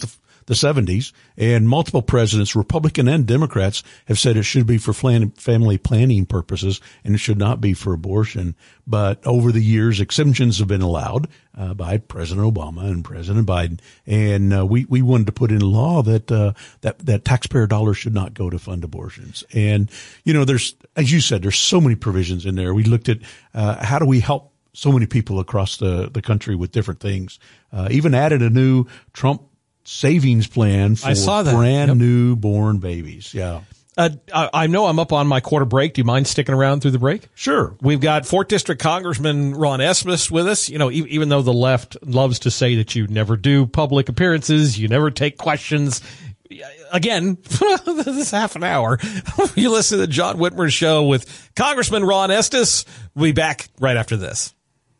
the seventies, and multiple presidents, Republican and Democrats, have said it should be for flan- family planning purposes and it should not be for abortion. But over the years, exemptions have been allowed uh, by President Obama and President Biden, and uh, we we wanted to put in law that uh, that that taxpayer dollars should not go to fund abortions. And you know, there's, as you said, there's so many provisions in there. We looked at uh, how do we help so many people across the, the country with different things. Uh, even added a new Trump savings plan for I saw that. brand Yep. new born babies. Yeah. Uh, I, I know I'm up on my quarter break. Do you mind sticking around through the break? Sure. We've got fourth District Congressman Ron Estes with us. You know, e- even though the left loves to say that you never do public appearances, you never take questions. Again, this is half an hour. You listen to the John Whitmer Show with Congressman Ron Estes. We'll be back right after this.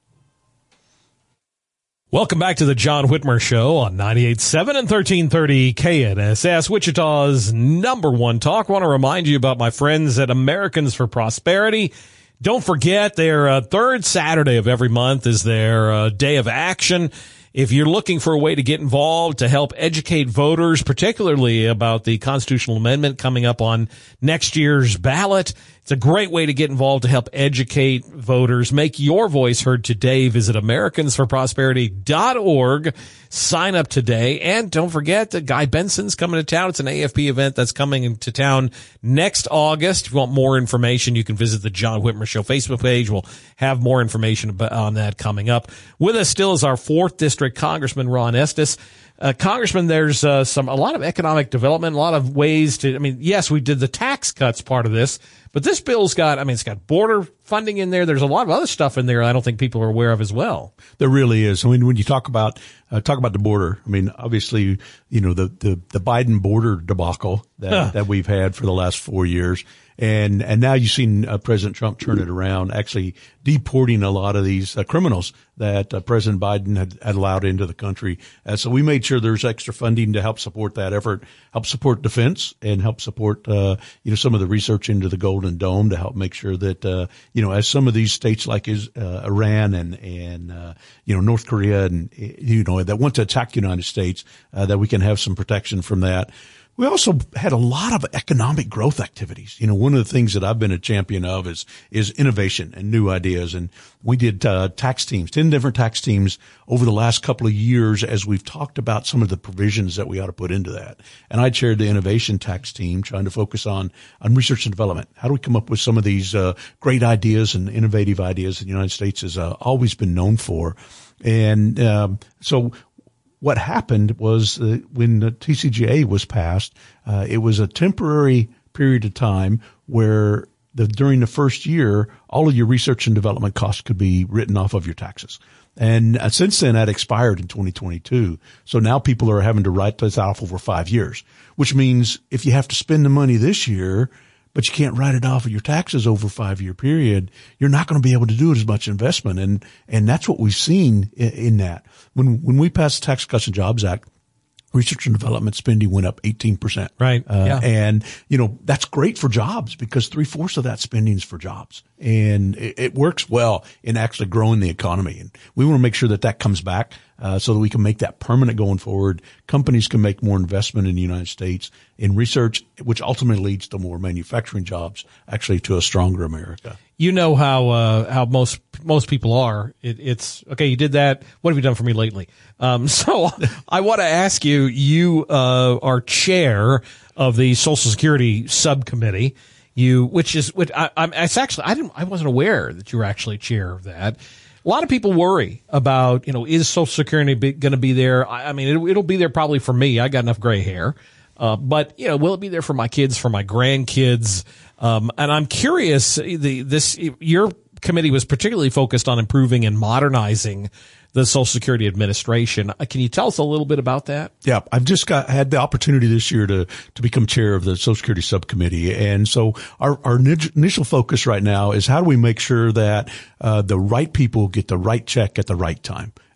Welcome back to the John Whitmer Show on ninety-eight point seven and thirteen thirty K N S S, Wichita's number one talk. I want to remind you about my friends at Americans for Prosperity. Don't forget, their uh, third Saturday of every month is their uh, day of action. If you're looking for a way to get involved to help educate voters, particularly about the constitutional amendment coming up on next year's ballot, it's a great way to get involved to help educate voters. Make your voice heard today. Visit Americans for Prosperity dot org. Sign up today. And don't forget that Guy Benson's coming to town. It's an A F P event that's coming to town next August. If you want more information, you can visit the John Whitmer Show Facebook page. We'll have more information on that coming up. With us still is our fourth District Congressman Ron Estes. Uh, Congressman, there's uh, some a lot of economic development, a lot of ways to, I mean, yes, we did the tax cuts part of this, but this bill's got, I mean, it's got border funding in there. There's a lot of other stuff in there I don't think people are aware of as well. There really is. I mean, when you talk about uh, talk about the border, I mean, obviously, you know, the the, the Biden border debacle that, huh. that we've had for the last four years. And, and now you've seen uh, President Trump turn it around, actually deporting a lot of these uh, criminals that uh, President Biden had, had allowed into the country. Uh, so we made sure there's extra funding to help support that effort, help support defense, and help support, uh, you know, some of the research into the Golden Dome to help make sure that, uh, you know, as some of these states like is, uh, Iran and, and, uh, you know, North Korea and, you know, that want to attack the United States, uh, that we can have some protection from that. We also had a lot of economic growth activities. You know, one of the things that I've been a champion of is, is innovation and new ideas. And we did, uh, tax teams, ten different tax teams over the last couple of years as we've talked about some of the provisions that we ought to put into that. And I chaired the innovation tax team trying to focus on, on research and development. How do we come up with some of these, uh, great ideas and innovative ideas that the United States has uh, always been known for? And, um, so, what happened was uh, when the T C G A was passed, uh, it was a temporary period of time where the, during the first year, all of your research and development costs could be written off of your taxes. And uh, since then, that expired in twenty twenty-two. So now people are having to write this off over five years, which means if you have to spend the money this year, but you can't write it off of your taxes over a five-year period, you're not going to be able to do as much investment. And, and that's what we've seen in, in that. When, when we passed the Tax Cuts and Jobs Act, research and development spending went up eighteen percent. Right. Uh, yeah. And, you know, that's great for jobs because three-fourths of that spending is for jobs. And it, it works well in actually growing the economy. And we want to make sure that that comes back uh, so that we can make that permanent going forward. Companies can make more investment in the United States in research, which ultimately leads to more manufacturing jobs, actually to a stronger America. You know how uh, how most most people are. It, it's okay. You did that. What have you done for me lately? Um, so I want to ask you. You uh, are chair of the Social Security Subcommittee. You, which is, which I, I'm. It's actually I didn't. I wasn't aware that you were actually chair of that. A lot of people worry about, you know, is Social Security going to be there? I, I mean, it, it'll be there probably for me. I got enough gray hair. Uh, but, you know, will it be there for my kids, for my grandkids? Um, and I'm curious, the, this, your committee was particularly focused on improving and modernizing the Social Security Administration. Uh, can you tell us a little bit about that? Yeah, I've just got had the opportunity this year to to become chair of the Social Security Subcommittee, and so our our initial focus right now is how do we make sure that uh, the right people get the right check at the right time.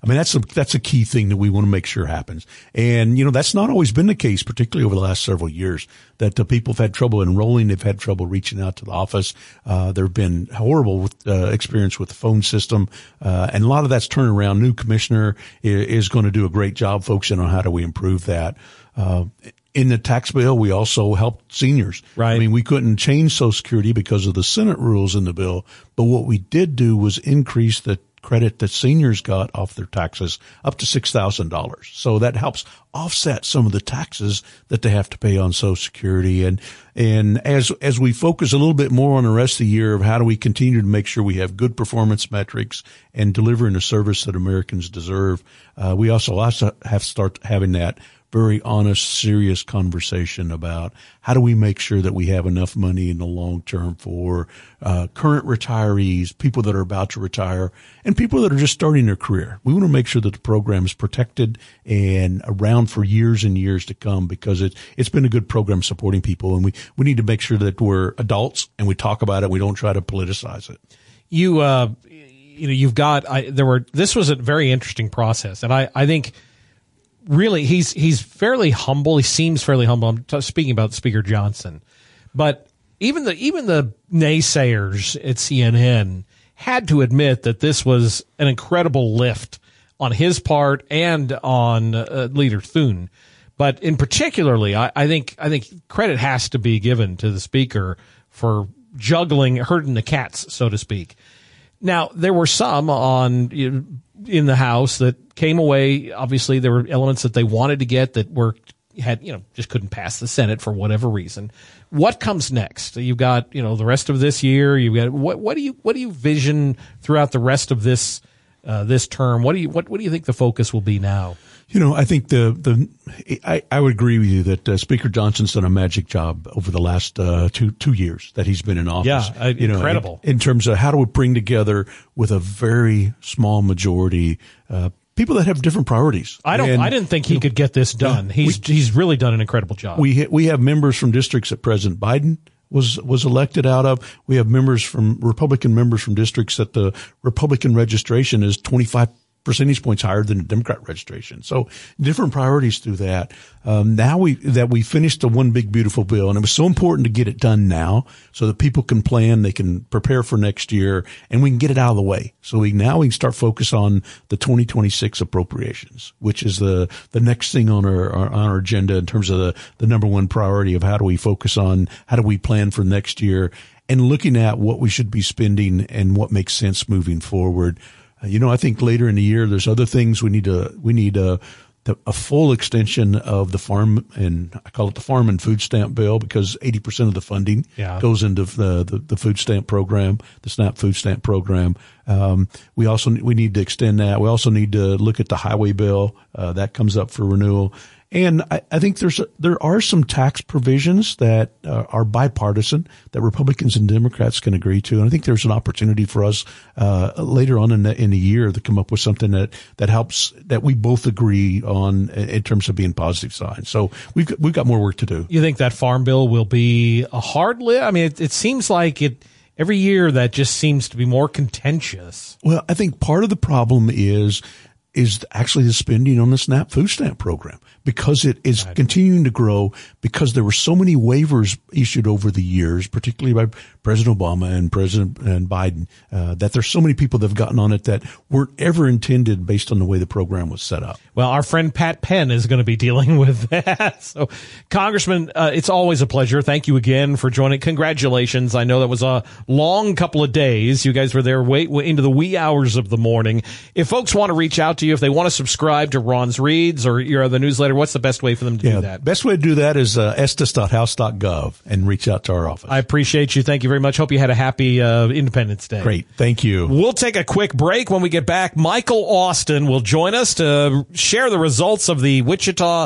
I mean, that's a, that's a key thing that we want to make sure happens. And, you know, that's not always been the case, particularly over the last several years, that the people have had trouble enrolling. They've had trouble reaching out to the office. Uh, there have been horrible with, uh, experience with the phone system. Uh, and a lot of that's turned around. New commissioner is, is going to do a great job focusing on how do we improve that. Uh, In the tax bill, we also helped seniors. Right. I mean, we couldn't change Social Security because of the Senate rules in the bill, but what we did do was increase the credit that seniors got off their taxes up to six thousand dollars. So that helps offset some of the taxes that they have to pay on Social Security. And, and as, as we focus a little bit more on the rest of the year of how do we continue to make sure we have good performance metrics and delivering a service that Americans deserve, uh, we also also have to start having that very honest, serious conversation about how do we make sure that we have enough money in the long term for uh, current retirees, people that are about to retire, and people that are just starting their career. We want to make sure that the program is protected and around for years and years to come, because it, it's been a good program supporting people, and we, we need to make sure that we're adults and we talk about it. We don't try to politicize it. You, uh, you know, you've got, I, there were, this was a very interesting process, and I, I think, really, he's he's fairly humble. He seems fairly humble. I'm t- speaking about Speaker Johnson, but even the even the naysayers at C N N had to admit that this was an incredible lift on his part and on uh, Leader Thune. But in particularly, I, I think I think credit has to be given to the Speaker for juggling, herding the cats, so to speak. Now, there were some on you know, in the House that came away. Obviously, there were elements that they wanted to get that were had you know just couldn't pass the Senate for whatever reason. What comes next? You've got you know the rest of this year. You've got what? What do you what do you vision throughout the rest of this uh, this term? What do you what What do you think the focus will be now? You know, I think the, the, I, I would agree with you that uh, Speaker Johnson's done a magic job over the last, uh, two, two years that he's been in office. Yeah, uh, you know, incredible. In, in terms of how do we bring together with a very small majority, uh, people that have different priorities. I don't, and, I didn't think he could get this done. Yeah, he's, we, he's really done an incredible job. We, we have members from districts that President Biden was, was elected out of. We have members from, Republican members from districts that the Republican registration is twenty-five percentage points higher than the Democrat registration. So different priorities through that. Um, now we, that we finished the one big beautiful bill, and it was so important to get it done now so that people can plan, they can prepare for next year, and we can get it out of the way. So we, now we can start focus on the twenty twenty-six appropriations, which is the, the next thing on our, our, on our agenda in terms of the, the number one priority of how do we focus on, how do we plan for next year, and looking at what we should be spending and what makes sense moving forward. You know, I think later in the year, there's other things we need to, we need a, a full extension of the farm, and I call it the farm and food stamp bill, because eighty percent of the funding yeah. goes into the, the, the food stamp program, the SNAP food stamp program. Um, we also, we need to extend that. We also need to look at the highway bill, uh, that comes up for renewal. And I, I think there's, a, there are some tax provisions that uh, are bipartisan that Republicans and Democrats can agree to. And I think there's an opportunity for us, uh, later on in the, in the year to come up with something that, that helps, that we both agree on in terms of being positive signs. So we've got, we've got more work to do. You think that farm bill will be a hard lift? I mean, it, it seems like it, every year that just seems to be more contentious. Well, I think part of the problem is, is actually the spending on the SNAP food stamp program, because it is continuing to grow, because there were so many waivers issued over the years, particularly by President Obama and President and Biden, uh, that there's so many people that have gotten on it that weren't ever intended based on the way the program was set up. Well, our friend Pat Penn is going to be dealing with that. So, Congressman, uh, it's always a pleasure. Thank you again for joining. Congratulations. I know that was a long couple of days. You guys were there way, way into the wee hours of the morning. If folks want to reach out to you, if they want to subscribe to Ron's Reads or your other newsletter, what's the best way for them to yeah, do that? Best way to do that is uh, estes dot house dot gov and reach out to our office. I appreciate you. Thank you very much. Hope you had a happy uh, Independence Day. Great. Thank you. We'll take a quick break. When we get back, Michael Austin will join us to share the results of the Wichita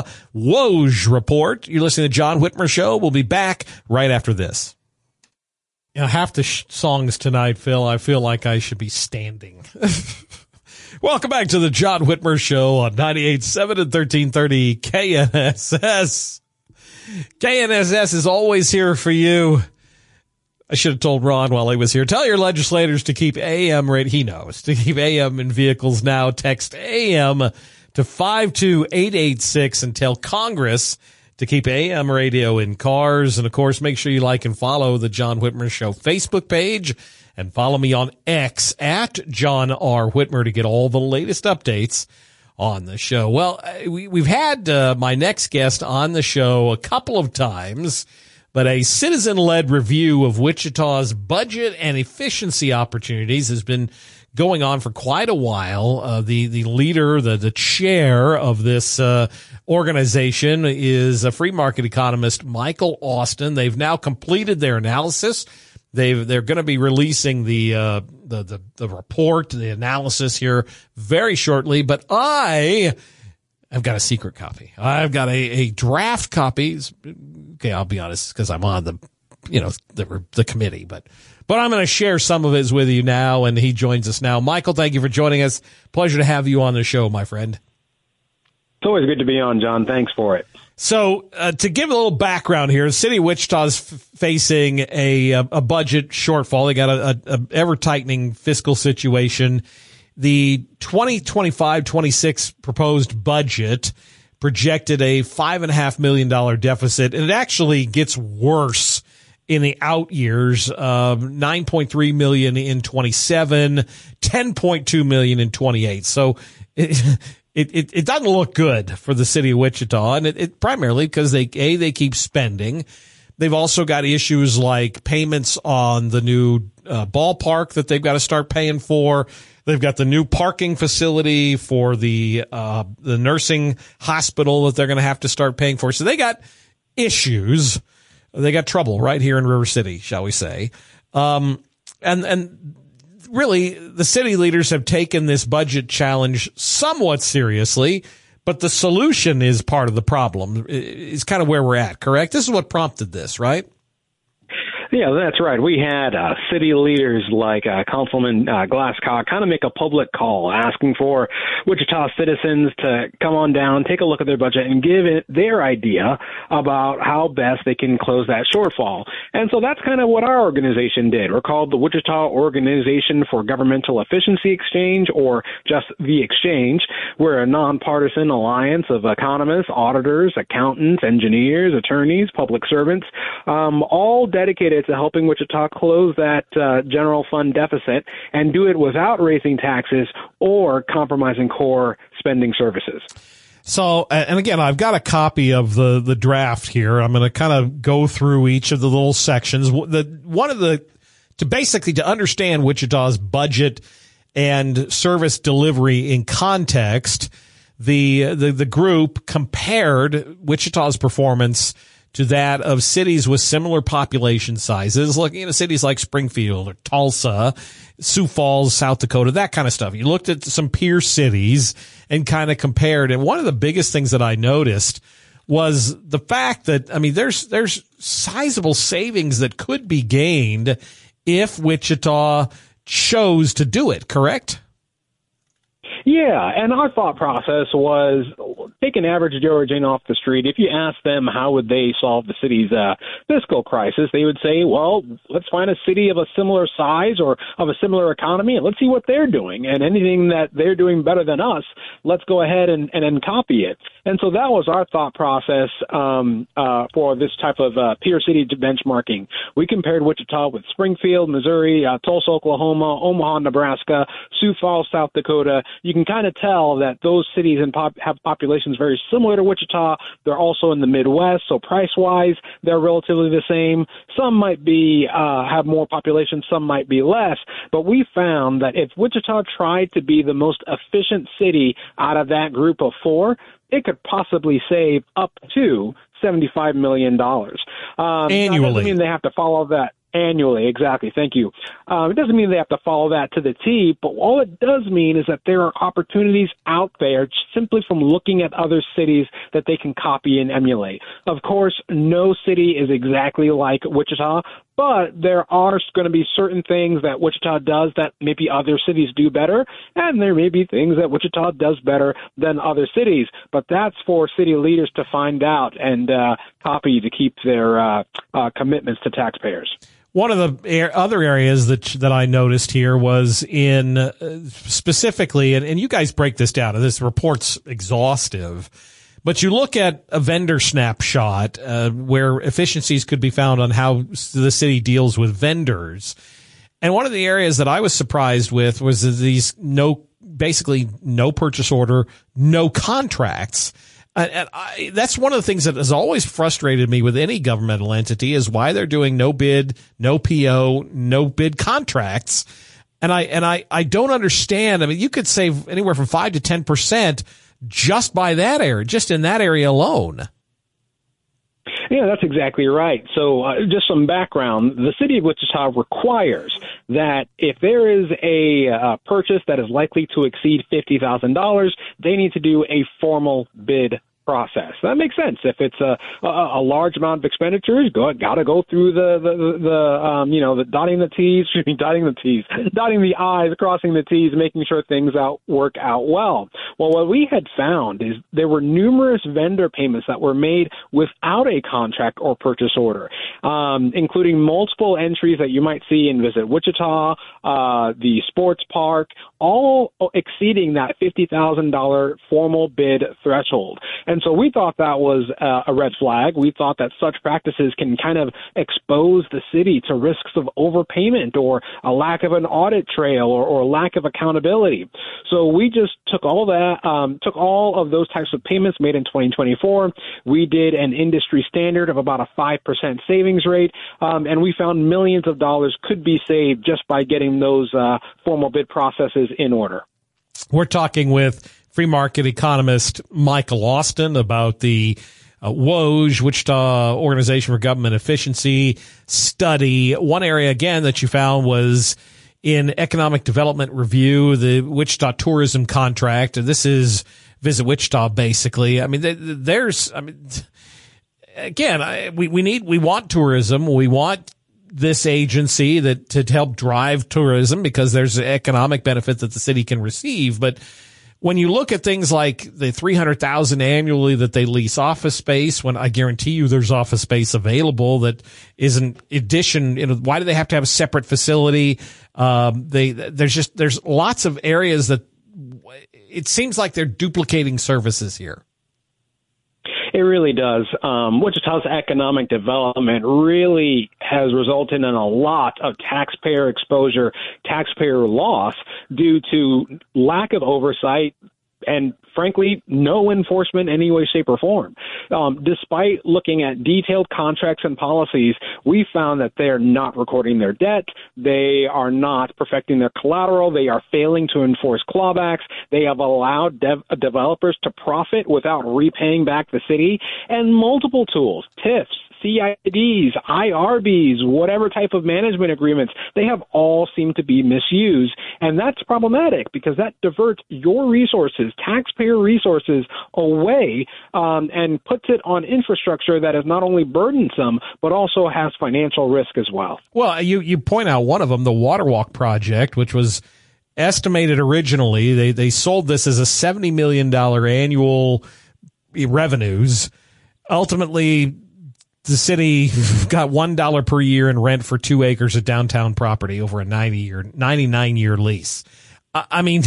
Woj report. You're listening to John Whitmer Show. We'll be back right after this. You know, half the sh- songs tonight, Phil, I feel like I should be standing. Welcome back to the John Whitmer Show on ninety-eight point seven and thirteen thirty K N S S. K N S S is always here for you. I should have told Ron while he was here. Tell your legislators to keep A M radio. He knows to keep A M in vehicles now. Text A M to five two eight eight six and tell Congress to keep A M radio in cars. And of course, make sure you like and follow the John Whitmer Show Facebook page and follow me on X at John R. Whitmer to get all the latest updates on the show. Well, we, we've had uh, my next guest on the show a couple of times. But a citizen-led review of Wichita's budget and efficiency opportunities has been going on for quite a while. Uh, the the leader, the the chair of this uh, organization is a free market economist, Michael Austin. They've now completed their analysis. They've they're going to be releasing the, uh, the the the report, the analysis here very shortly. But I. I've got a secret copy. I've got a, a draft copy. Okay, I'll be honest, because I'm on the, you know, the the committee, but but I'm going to share some of it with you now, and he joins us now. Michael, thank you for joining us. Pleasure to have you on the show, my friend. It's always good to be on, John. Thanks for it. So, uh, to give a little background here, the city of Wichita is f- facing a a budget shortfall. They got a, a, a ever tightening fiscal situation. The twenty twenty-five twenty-six proposed budget projected a five and a half million dollar deficit, and it actually gets worse in the out years. Uh, nine point three million in twenty-seven, ten point two million in twenty-eight. So it, it it it doesn't look good for the city of Wichita, and it, it primarily because they a they keep spending. They've also got issues like payments on the new uh, ballpark that they've got to start paying for. They've got the new parking facility for the uh the nursing hospital that they're going to have to start paying for. So they got issues. They got trouble right here in River City, shall we say. Um and and really the city leaders have taken this budget challenge somewhat seriously, but the solution is part of the problem. Is kind of where we're at, correct? This is what prompted this, right? Yeah, that's right. We had uh, city leaders like uh, Councilman uh, Glasscock kind of make a public call asking for Wichita citizens to come on down, take a look at their budget, and give it their idea about how best they can close that shortfall. And so that's kind of what our organization did. We're called the Wichita Organization for Governmental Efficiency Exchange, or just the Exchange. We're a nonpartisan alliance of economists, auditors, accountants, engineers, attorneys, public servants, um, all dedicated to helping Wichita close that uh, general fund deficit and do it without raising taxes or compromising core spending services. So, and again, I've got a copy of the, the draft here. I'm going to kind of go through each of the little sections. The, one of the, to basically to understand Wichita's budget and service delivery in context, the, the, the group compared Wichita's performance to that of cities with similar population sizes, looking at cities like Springfield or Tulsa, Sioux Falls, South Dakota, that kind of stuff. You looked at some peer cities and kind of compared. And one of the biggest things that I noticed was the fact that, I mean, there's, there's sizable savings that could be gained if Wichita chose to do it, correct? Yeah, and our thought process was take an average Joe or Jane off the street. If you ask them how would they solve the city's uh, fiscal crisis, they would say, well, let's find a city of a similar size or of a similar economy, and let's see what they're doing. And anything that they're doing better than us, let's go ahead and, and, and copy it. And so that was our thought process um, uh, for this type of uh, peer city benchmarking. We compared Wichita with Springfield, Missouri, uh, Tulsa, Oklahoma, Omaha, Nebraska, Sioux Falls, South Dakota. You can kind of tell that those cities and pop- have populations very similar to Wichita. They're also in the Midwest, so price-wise, they're relatively the same. Some might be uh, have more population, some might be less. But we found that if Wichita tried to be the most efficient city out of that group of four, it could possibly save up to seventy-five million dollars. Um, Annually. That doesn't mean they have to follow that. Annually, exactly. Thank you. Um, it doesn't mean they have to follow that to the T, but all it does mean is that there are opportunities out there simply from looking at other cities that they can copy and emulate. Of course, no city is exactly like Wichita, but there are going to be certain things that Wichita does that maybe other cities do better, and there may be things that Wichita does better than other cities. But that's for city leaders to find out and uh, copy to keep their uh, uh, commitments to taxpayers. One of the other areas that that I noticed here was in uh, specifically, and, and you guys break this down, and this report's exhaustive, but you look at a vendor snapshot uh, where efficiencies could be found on how the city deals with vendors. And one of the areas that I was surprised with was these no, basically no purchase order, no contracts. And I, that's one of the things that has always frustrated me with any governmental entity is why they're doing no bid, no P O, no bid contracts. And I, and I, I don't understand. I mean, you could save anywhere from five to ten percent just by that area, just in that area alone. Yeah, that's exactly right. So uh, just some background. The city of Wichita requires that if there is a uh, purchase that is likely to exceed fifty thousand dollars, they need to do a formal bid process. That makes sense. If it's a a, a large amount of expenditures, go got to go through the the, the um, you know the dotting the T's, excuse me, dotting the T's, dotting the I's, crossing the T's, making sure things out work out well. Well, what we had found is there were numerous vendor payments that were made without a contract or purchase order, um, including multiple entries that you might see in Visit Wichita, uh, the sports park, all exceeding that fifty thousand dollars formal bid threshold. And so we thought that was uh, a red flag. We thought that such practices can kind of expose the city to risks of overpayment or a lack of an audit trail or, or lack of accountability. So we just took all that, um, took all of those types of payments made in twenty twenty-four. We did an industry standard of about a five percent savings rate, um, and we found millions of dollars could be saved just by getting those uh, formal bid processes in order. We're talking with free market economist Michael Austin about the uh, WOJ, Wichita Organization for Government Efficiency study. One area, again, that you found was in economic development review, the Wichita tourism contract. And this is Visit Wichita, basically. I mean, there's, I mean, again, I, we, we need, we want tourism. We want this agency that to help drive tourism because there's an economic benefit that the city can receive. But when you look at things like the three hundred thousand dollars annually that they lease office space, when I guarantee you there's office space available that isn't addition, you know, why do they have to have a separate facility? Um, they, there's just, there's lots of areas that it seems like they're duplicating services here. It really does. Um, Wichita's economic development really has resulted in a lot of taxpayer exposure, taxpayer loss due to lack of oversight and, frankly, no enforcement in any way, shape, or form. Um, despite looking at detailed contracts and policies, we found that they're not recording their debt. They are not perfecting their collateral. They are failing to enforce clawbacks. They have allowed dev- developers to profit without repaying back the city. And multiple tools, T I Fs, C I Ds, I R Bs, whatever type of management agreements, they have all seemed to be misused. And that's problematic because that diverts your resources, taxpayer resources, away um, and puts it on infrastructure that is not only burdensome, but also has financial risk as well. Well, you, you point out one of them, the Waterwalk project, which was estimated originally, they, they sold this as a seventy million dollars annual revenues. Ultimately, the city got one dollar per year in rent for two acres of downtown property over a ninety year, ninety-nine year lease. I mean,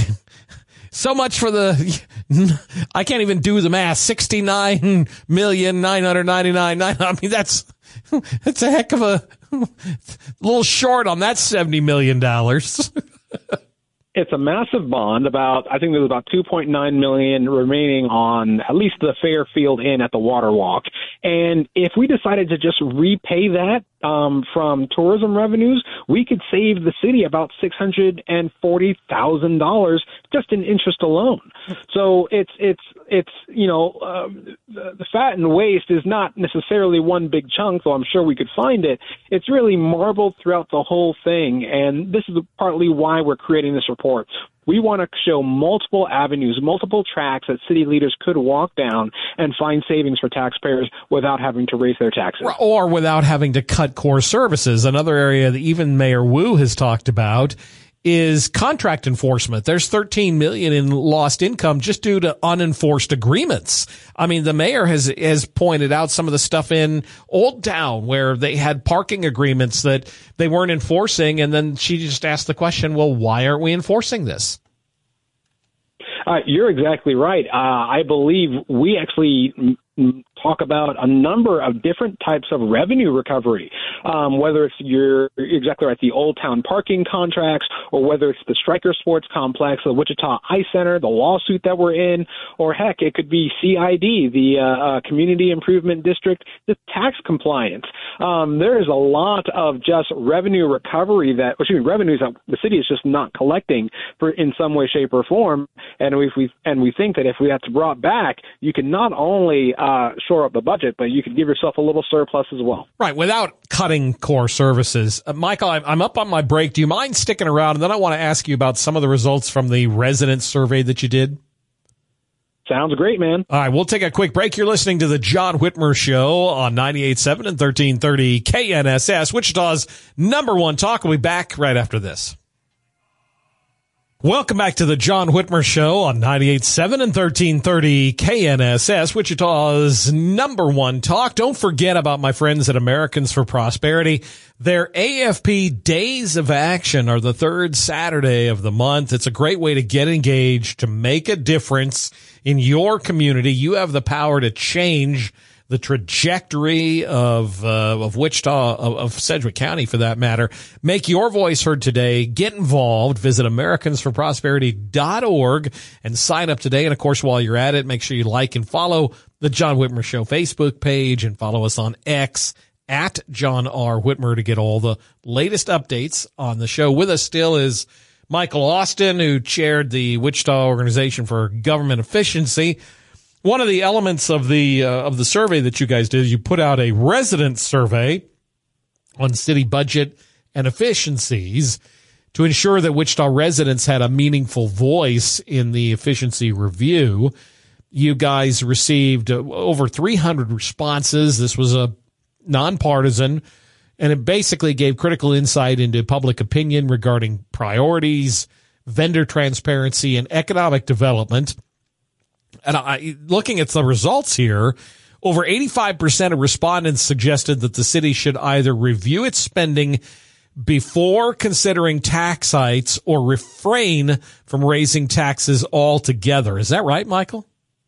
so much for the, I can't even do the math, sixty-nine million nine hundred ninety-nine. I mean, that's, that's a heck of a, a little short on that seventy million dollars. It's a massive bond. About I think there's about two point nine million dollars remaining on at least the Fairfield Inn at the Waterwalk. And if we decided to just repay that um, from tourism revenues, we could save the city about six hundred forty thousand dollars just in interest alone. So it's it's it's you know uh, the, the fat and waste is not necessarily one big chunk, though I'm sure we could find it. It's really marbled throughout the whole thing, and this is partly why we're creating this report. We want to show multiple avenues, multiple tracks that city leaders could walk down and find savings for taxpayers without having to raise their taxes. Or without having to cut core services. Another area that even Mayor Wu has talked about is contract enforcement. There's thirteen million dollars in lost income just due to unenforced agreements. I mean, the mayor has has pointed out some of the stuff in Old Town where they had parking agreements that they weren't enforcing, and then she just asked the question, well, why aren't we enforcing this? Uh, you're exactly right. Uh, I believe we actually m- talk about a number of different types of revenue recovery, um, whether it's your you're exactly right, the Old Town parking contracts, or whether it's the Stryker Sports Complex, the Wichita Ice Center, the lawsuit that we're in, or heck, it could be C I D, the uh, uh, Community Improvement District, the tax compliance. Um, there is a lot of just revenue recovery that, excuse me, revenues that the city is just not collecting for in some way, shape, or form, and we, we and we think that if we have to brought back, you can not only uh, shore up the budget, but you can give yourself a little surplus as well. Right, without cutting core services. Uh, Michael, I'm, I'm up on my break. Do you mind sticking around? And then I want to ask you about some of the results from the resident survey that you did. Sounds great, man. All right, we'll take a quick break. You're listening to the John Whitmer Show on ninety-eight point seven and thirteen thirty K N S S, Wichita's number one talk. We'll be back right after this. Welcome back to the John Whitmer Show on ninety-eight point seven and thirteen thirty K N S S, Wichita's number one talk. Don't forget about my friends at Americans for Prosperity. Their A F P Days of Action are the third Saturday of the month. It's a great way to get engaged, to make a difference in your community. You have the power to change the trajectory of uh, of Wichita, of, of Sedgwick County for that matter. Make your voice heard today. Get involved. Visit Americans for Prosperity dot org and sign up today. And, of course, while you're at it, make sure you like and follow the John Whitmer Show Facebook page and follow us on X at John R. Whitmer to get all the latest updates on the show. With us still is Michael Austin, who chaired the Wichita Organization for Government Efficiency. One of the elements of the uh, of the survey that you guys did, you put out a resident survey on city budget and efficiencies to ensure that Wichita residents had a meaningful voice in the efficiency review. You guys received uh, over three hundred responses. This was a nonpartisan, and it basically gave critical insight into public opinion regarding priorities, vendor transparency, and economic development. And I, looking at the results here, over eighty-five percent of respondents suggested that the city should either review its spending before considering tax hikes or refrain from raising taxes altogether. Is that right, Michael?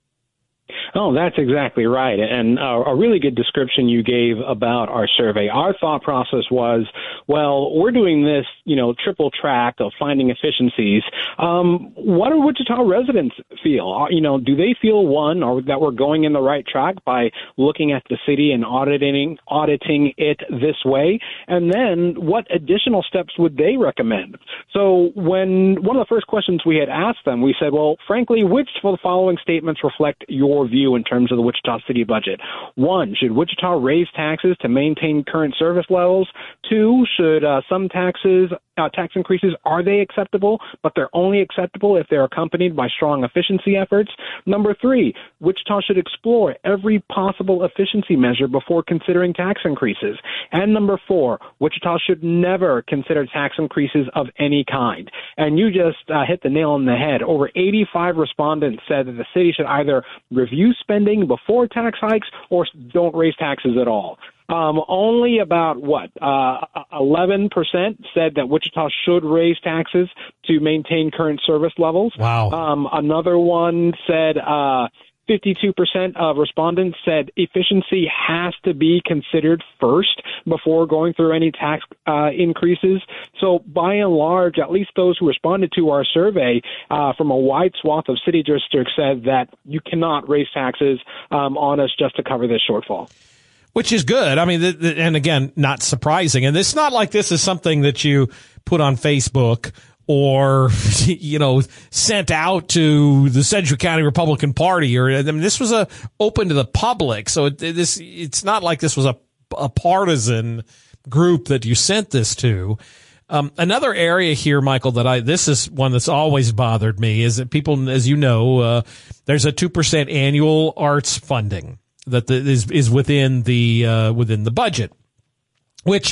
Oh, that's exactly right. And uh, a really good description you gave about our survey. Our thought process was, well, we're doing this, you know, triple track of finding efficiencies. Um, what do Wichita residents feel? Uh, you know, do they feel, one, or that we're going in the right track by looking at the city and auditing, auditing it this way? And then what additional steps would they recommend? So when one of the first questions we had asked them, we said, well, frankly, which of the following statements reflect your view in terms of the Wichita city budget? One, should Wichita raise taxes to maintain current service levels? Two, should uh, some taxes, uh, tax increases, are they acceptable, but they're only acceptable if they're accompanied by strong efficiency efforts? Number three, Wichita should explore every possible efficiency measure before considering tax increases. And number four, Wichita should never consider tax increases of any kind. And you just uh, hit the nail on the head. Over eighty-five respondents said that the city should either review spending before tax hikes or don't raise taxes at all. Um, only about, what, uh, eleven percent said that Wichita should raise taxes to maintain current service levels. Wow. Um, another one said uh, fifty-two percent of respondents said efficiency has to be considered first before going through any tax uh, increases. So by and large, at least those who responded to our survey uh, from a wide swath of city districts said that you cannot raise taxes um, on us just to cover this shortfall. Which is good. I mean, th- th- and again, not surprising. And it's not like this is something that you put on Facebook or, you know, sent out to the Sedgwick County Republican Party, or I mean, this was a open to the public. So it, this, it's not like this was a, a partisan group that you sent this to. Um, another area here, Michael, that I, this is one that's always bothered me, is that people, as you know, uh, there's a two percent annual arts funding that the, is, is within the, uh, within the budget, which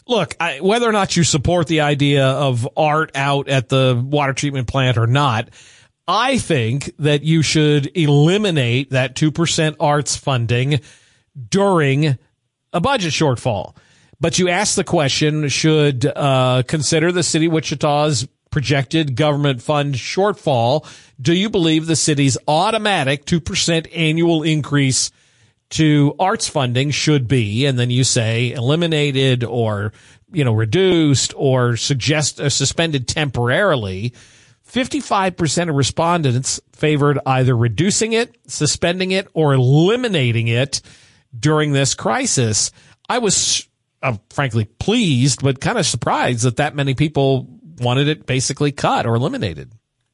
look, I, whether or not you support the idea of art out at the water treatment plant or not, I think that you should eliminate that two percent arts funding during a budget shortfall. But you ask the question, should uh, consider the city of Wichita's projected government fund shortfall. Do you believe the city's automatic two percent annual increase to arts funding should be, and then you say eliminated or, you know, reduced or suggest uh, suspended temporarily? fifty-five percent of respondents favored either reducing it, suspending it, or eliminating it during this crisis. I was uh, frankly pleased, but kind of surprised that that many people wanted it basically cut or eliminated.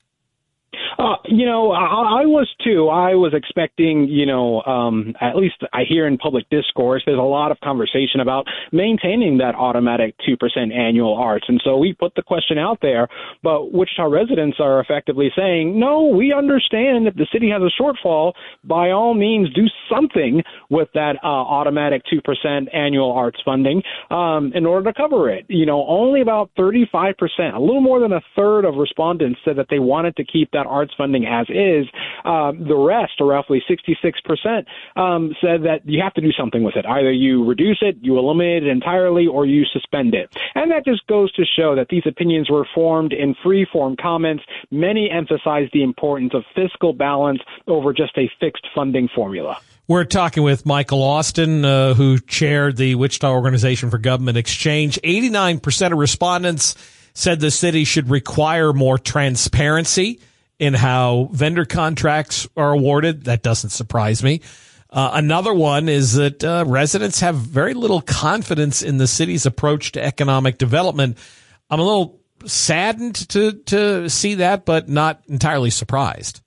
Uh, you know, I, I was too. I was expecting, you know, um, at least I hear in public discourse, there's a lot of conversation about maintaining that automatic two percent annual arts. And so we put the question out there, but Wichita residents are effectively saying, no, we understand if the city has a shortfall, by all means do something with that uh, automatic two percent annual arts funding um, in order to cover it. You know, only about thirty-five percent, a little more than a third of respondents said that they wanted to keep that arts funding as is. Uh, the rest, or roughly sixty-six percent, um, said that you have to do something with it. Either you reduce it, you eliminate it entirely, or you suspend it. And that just goes to show that these opinions were formed in free-form comments. Many emphasized the importance of fiscal balance over just a fixed funding formula. We're talking with Michael Austin, uh, who chaired the Wichita Organization for Government Exchange. eighty-nine percent of respondents said the city should require more transparency in how vendor contracts are awarded. That doesn't surprise me. Uh, another one is that uh, residents have very little confidence in the city's approach to economic development. I'm a little saddened to to see that, but not entirely surprised.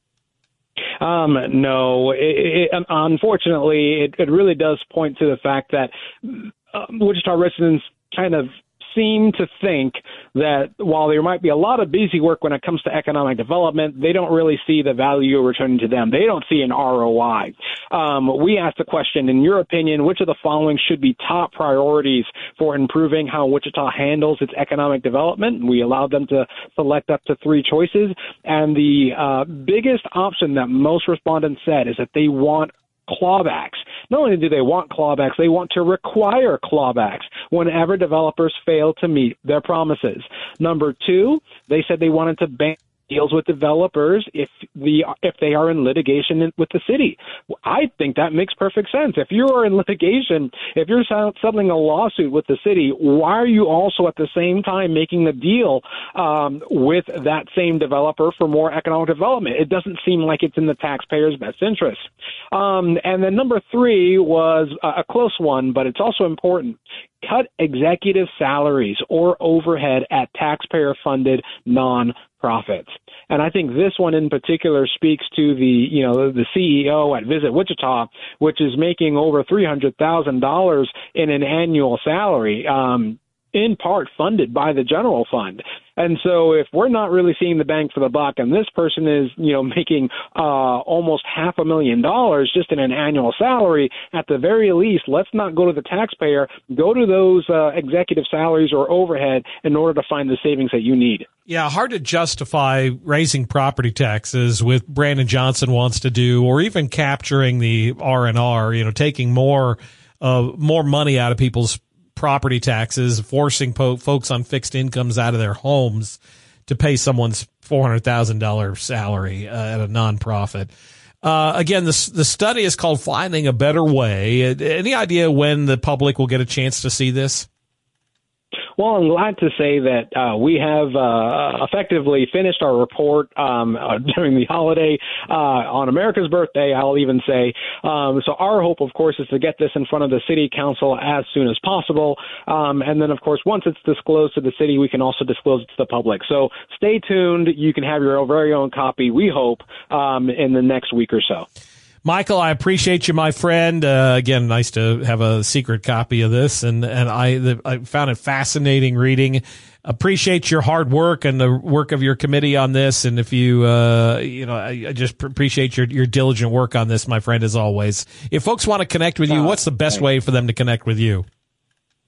Um, no, it, it, unfortunately, it, it really does point to the fact that uh, Wichita residents kind of seem to think that while there might be a lot of busy work when it comes to economic development, they don't really see the value returning to them. They don't see an R O I. Um, we asked the question, in your opinion, which of the following should be top priorities for improving how Wichita handles its economic development? We allowed them to select up to three choices. And the uh, biggest option that most respondents said is that they want clawbacks. Not only do they want clawbacks, they want to require clawbacks whenever developers fail to meet their promises. Number two, they said they wanted to ban deals with developers if the if they are in litigation with the city. I think that makes perfect sense. If you are in litigation, if you're settling a lawsuit with the city, why are you also at the same time making the deal um, with that same developer for more economic development? It doesn't seem like it's in the taxpayer's best interest. Um, and then number three was a close one, but it's also important. Cut executive salaries or overhead at taxpayer-funded nonprofits. And I think this one in particular speaks to the, you know, the C E O at Visit Wichita, which is making over three hundred thousand dollars in an annual salary, um, in part funded by the general fund. And so if we're not really seeing the bang for the buck, and this person is, you know, making uh, almost half a million dollars just in an annual salary, at the very least, let's not go to the taxpayer, go to those uh, executive salaries or overhead in order to find the savings that you need. Yeah, hard to justify raising property taxes with Brandon Johnson wants to do, or even capturing the R and R, you know, taking more uh, more money out of people's property taxes, forcing po- folks on fixed incomes out of their homes to pay someone's four hundred thousand dollars salary uh, at a nonprofit. Uh, again, the, the study is called Finding a Better Way. Any idea when the public will get a chance to see this? Well, I'm glad to say that uh, we have uh, effectively finished our report um, uh, during the holiday uh, on America's birthday, I'll even say. Um, so our hope, of course, is to get this in front of the city council as soon as possible. Um, and then, of course, once it's disclosed to the city, we can also disclose it to the public. So stay tuned. You can have your very own copy, we hope, um, in the next week or so. Michael, I appreciate you, my friend. Uh, again, nice to have a secret copy of this, and and I the, I found it fascinating reading. Appreciate your hard work and the work of your committee on this, and if you uh you know, I, I just appreciate your your diligent work on this, my friend, as always. If folks want to connect with you, what's the best way for them to connect with you?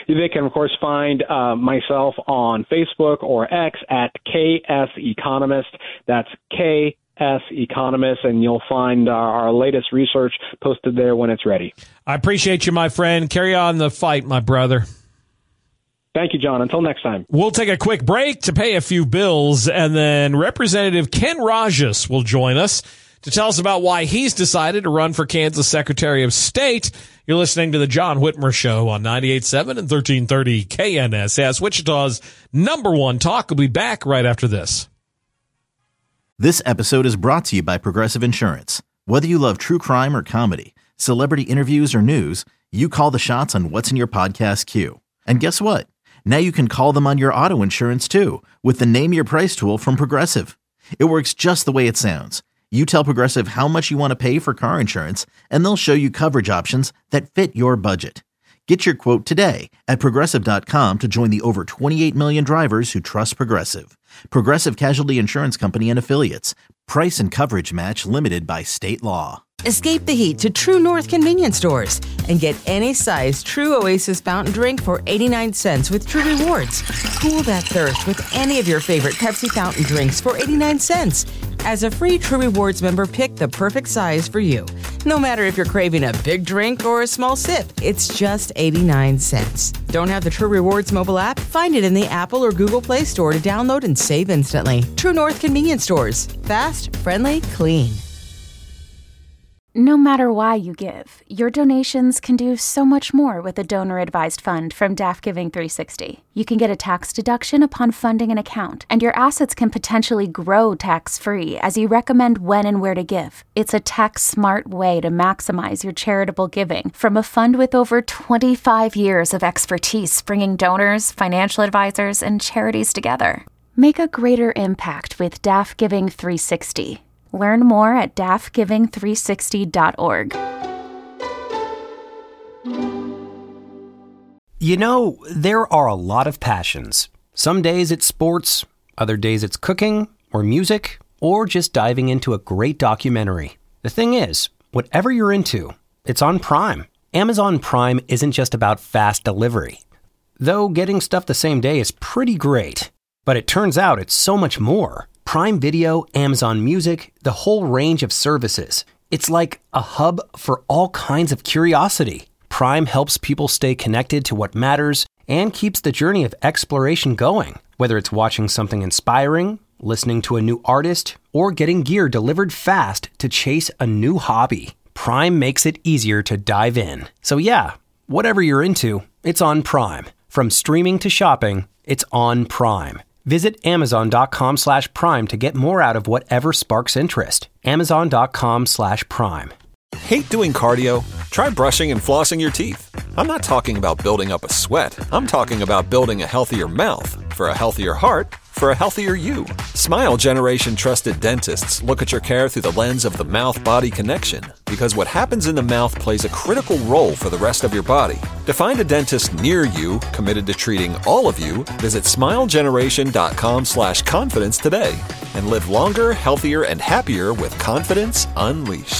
They can, of course, find uh, myself on Facebook or X at K S Economist. That's K S Economist, and you'll find our, our latest research posted there when it's ready. I appreciate you, my friend. Carry on the fight, my brother. Thank you, John. Until next time. We'll take a quick break to pay a few bills, and then Representative Ken Rajas will join us to tell us about why he's decided to run for Kansas Secretary of State. You're listening to the John Whitmer Show on ninety-eight point seven and thirteen thirty K N S S, Wichita's number one talk. We'll be back right after this. This episode is brought to you by Progressive Insurance. Whether you love true crime or comedy, celebrity interviews or news, you call the shots on what's in your podcast queue. And guess what? Now you can call them on your auto insurance too with the Name Your Price tool from Progressive. It works just the way it sounds. You tell Progressive how much you want to pay for car insurance, and they'll show you coverage options that fit your budget. Get your quote today at Progressive dot com to join the over twenty-eight million drivers who trust Progressive. Progressive Casualty Insurance Company and Affiliates. Price and coverage match limited by state law. Escape the heat to True North convenience stores and get any size True Oasis fountain drink for eighty-nine cents with True Rewards. Cool that thirst with any of your favorite Pepsi fountain drinks for eighty-nine cents. As a free True Rewards member, pick the perfect size for you. No matter if you're craving a big drink or a small sip, it's just eighty-nine cents. Don't have the True Rewards mobile app? Find it in the Apple or Google Play Store to download and save instantly. True North convenience stores. Fast, friendly, clean. No matter why you give, your donations can do so much more with a donor-advised fund from D A F Giving three sixty. You can get a tax deduction upon funding an account, and your assets can potentially grow tax-free as you recommend when and where to give. It's a tax-smart way to maximize your charitable giving from a fund with over twenty-five years of expertise bringing donors, financial advisors, and charities together. Make a greater impact with D A F Giving three sixty. Learn more at D A F giving three sixty dot org. You know, there are a lot of passions. Some days it's sports, other days it's cooking, or music, or just diving into a great documentary. The thing is, whatever you're into, it's on Prime. Amazon Prime isn't just about fast delivery. Though getting stuff the same day is pretty great. But it turns out it's so much more. Prime Video, Amazon Music, the whole range of services. It's like a hub for all kinds of curiosity. Prime helps people stay connected to what matters and keeps the journey of exploration going. Whether it's watching something inspiring, listening to a new artist, or getting gear delivered fast to chase a new hobby, Prime makes it easier to dive in. So yeah, whatever you're into, it's on Prime. From streaming to shopping, it's on Prime. Visit amazon.com slash prime to get more out of whatever sparks interest. Amazon.com slash prime. Hate doing cardio? Try brushing and flossing your teeth. I'm not talking about building up a sweat. I'm talking about building a healthier mouth. For a healthier heart, for a healthier you. Smile Generation trusted dentists look at your care through the lens of the mouth-body connection, because what happens in the mouth plays a critical role for the rest of your body. To find a dentist near you committed to treating all of you, visit smilegeneration.com slash confidence today and live longer, healthier, and happier with confidence unleashed.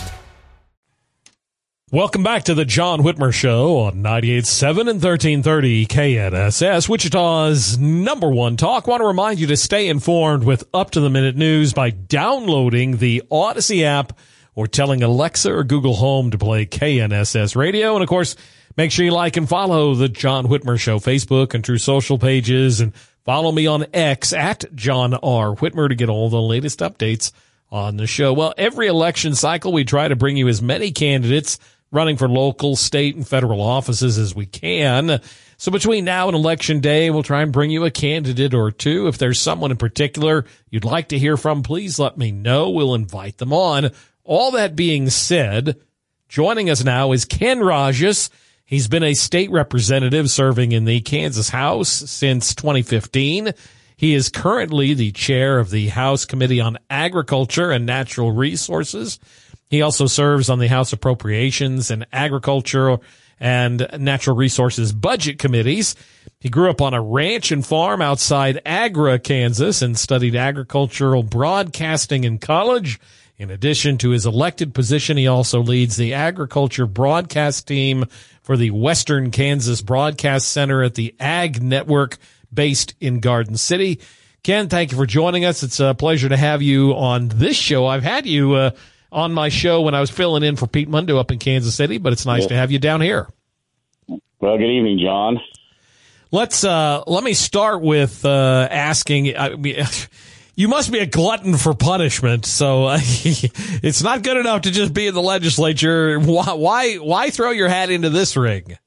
Welcome back to the John Whitmer Show on ninety-eight point seven and thirteen thirty K N S S, Wichita's number one talk. Want to remind you to stay informed with up-to-the-minute news by downloading the Odyssey app or telling Alexa or Google Home to play K N S S Radio. And, of course, make sure you like and follow the John Whitmer Show Facebook and True Social pages, and follow me on X at John R. Whitmer to get all the latest updates on the show. Well, every election cycle, we try to bring you as many candidates running for local, state, and federal offices as we can. So between now and Election Day, we'll try and bring you a candidate or two. If there's someone in particular you'd like to hear from, please let me know. We'll invite them on. All that being said, joining us now is Ken Rajas. He's been a state representative serving in the Kansas House since twenty fifteen. He is currently the chair of the House Committee on Agriculture and Natural Resources. He also serves on the House Appropriations and Agriculture and Natural Resources Budget Committees. He grew up on a ranch and farm outside Agra, Kansas, and studied agricultural broadcasting in college. In addition to his elected position, he also leads the agriculture broadcast team for the Western Kansas Broadcast Center at the Ag Network based in Garden City. Ken, thank you for joining us. It's a pleasure to have you on this show. I've had you uh, on my show when I was filling in for Pete Mundo up in Kansas City, but it's nice yes. to have you down here. Well, good evening, John. Let's uh, let me start with uh, asking. I mean, you must be a glutton for punishment, so uh, it's not good enough to just be in the legislature. Why, why, why throw your hat into this ring,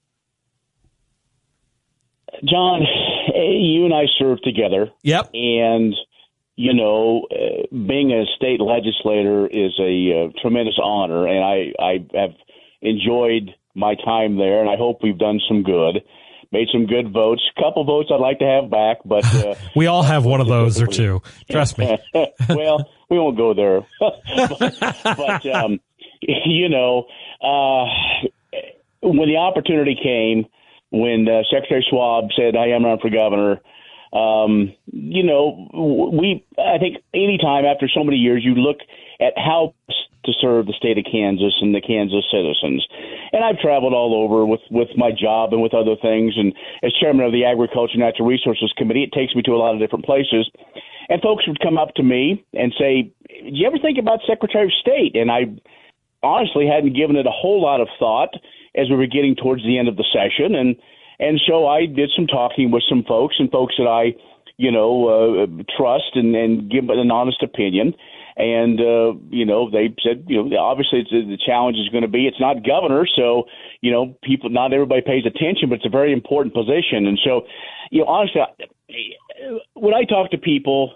John? You and I served together. Yep. And you know, uh, being a state legislator is a uh, tremendous honor, and I, I have enjoyed my time there, and I hope we've done some good. Made some good votes. A couple votes I'd like to have back, but uh, we all have one of those or two. Trust me. Well, we won't go there. but, but um, you know, uh, when the opportunity came, when uh, Secretary Schwab said, "I am running for governor," um, you know, we. I think any time after so many years, you look at how to serve the state of Kansas and the Kansas citizens. And I've traveled all over with, with my job and with other things. And as chairman of the Agriculture and Natural Resources Committee, it takes me to a lot of different places. And folks would come up to me and say, "Did you ever think about Secretary of State?" And I honestly hadn't given it a whole lot of thought as we were getting towards the end of the session. And, and so I did some talking with some folks and folks that I, you know, uh, trust and, and give an honest opinion. And, uh, you know, they said, you know, obviously it's, the challenge is going to be, it's not governor. So, you know, people, not everybody pays attention, but it's a very important position. And so, you know, honestly, when I talk to people,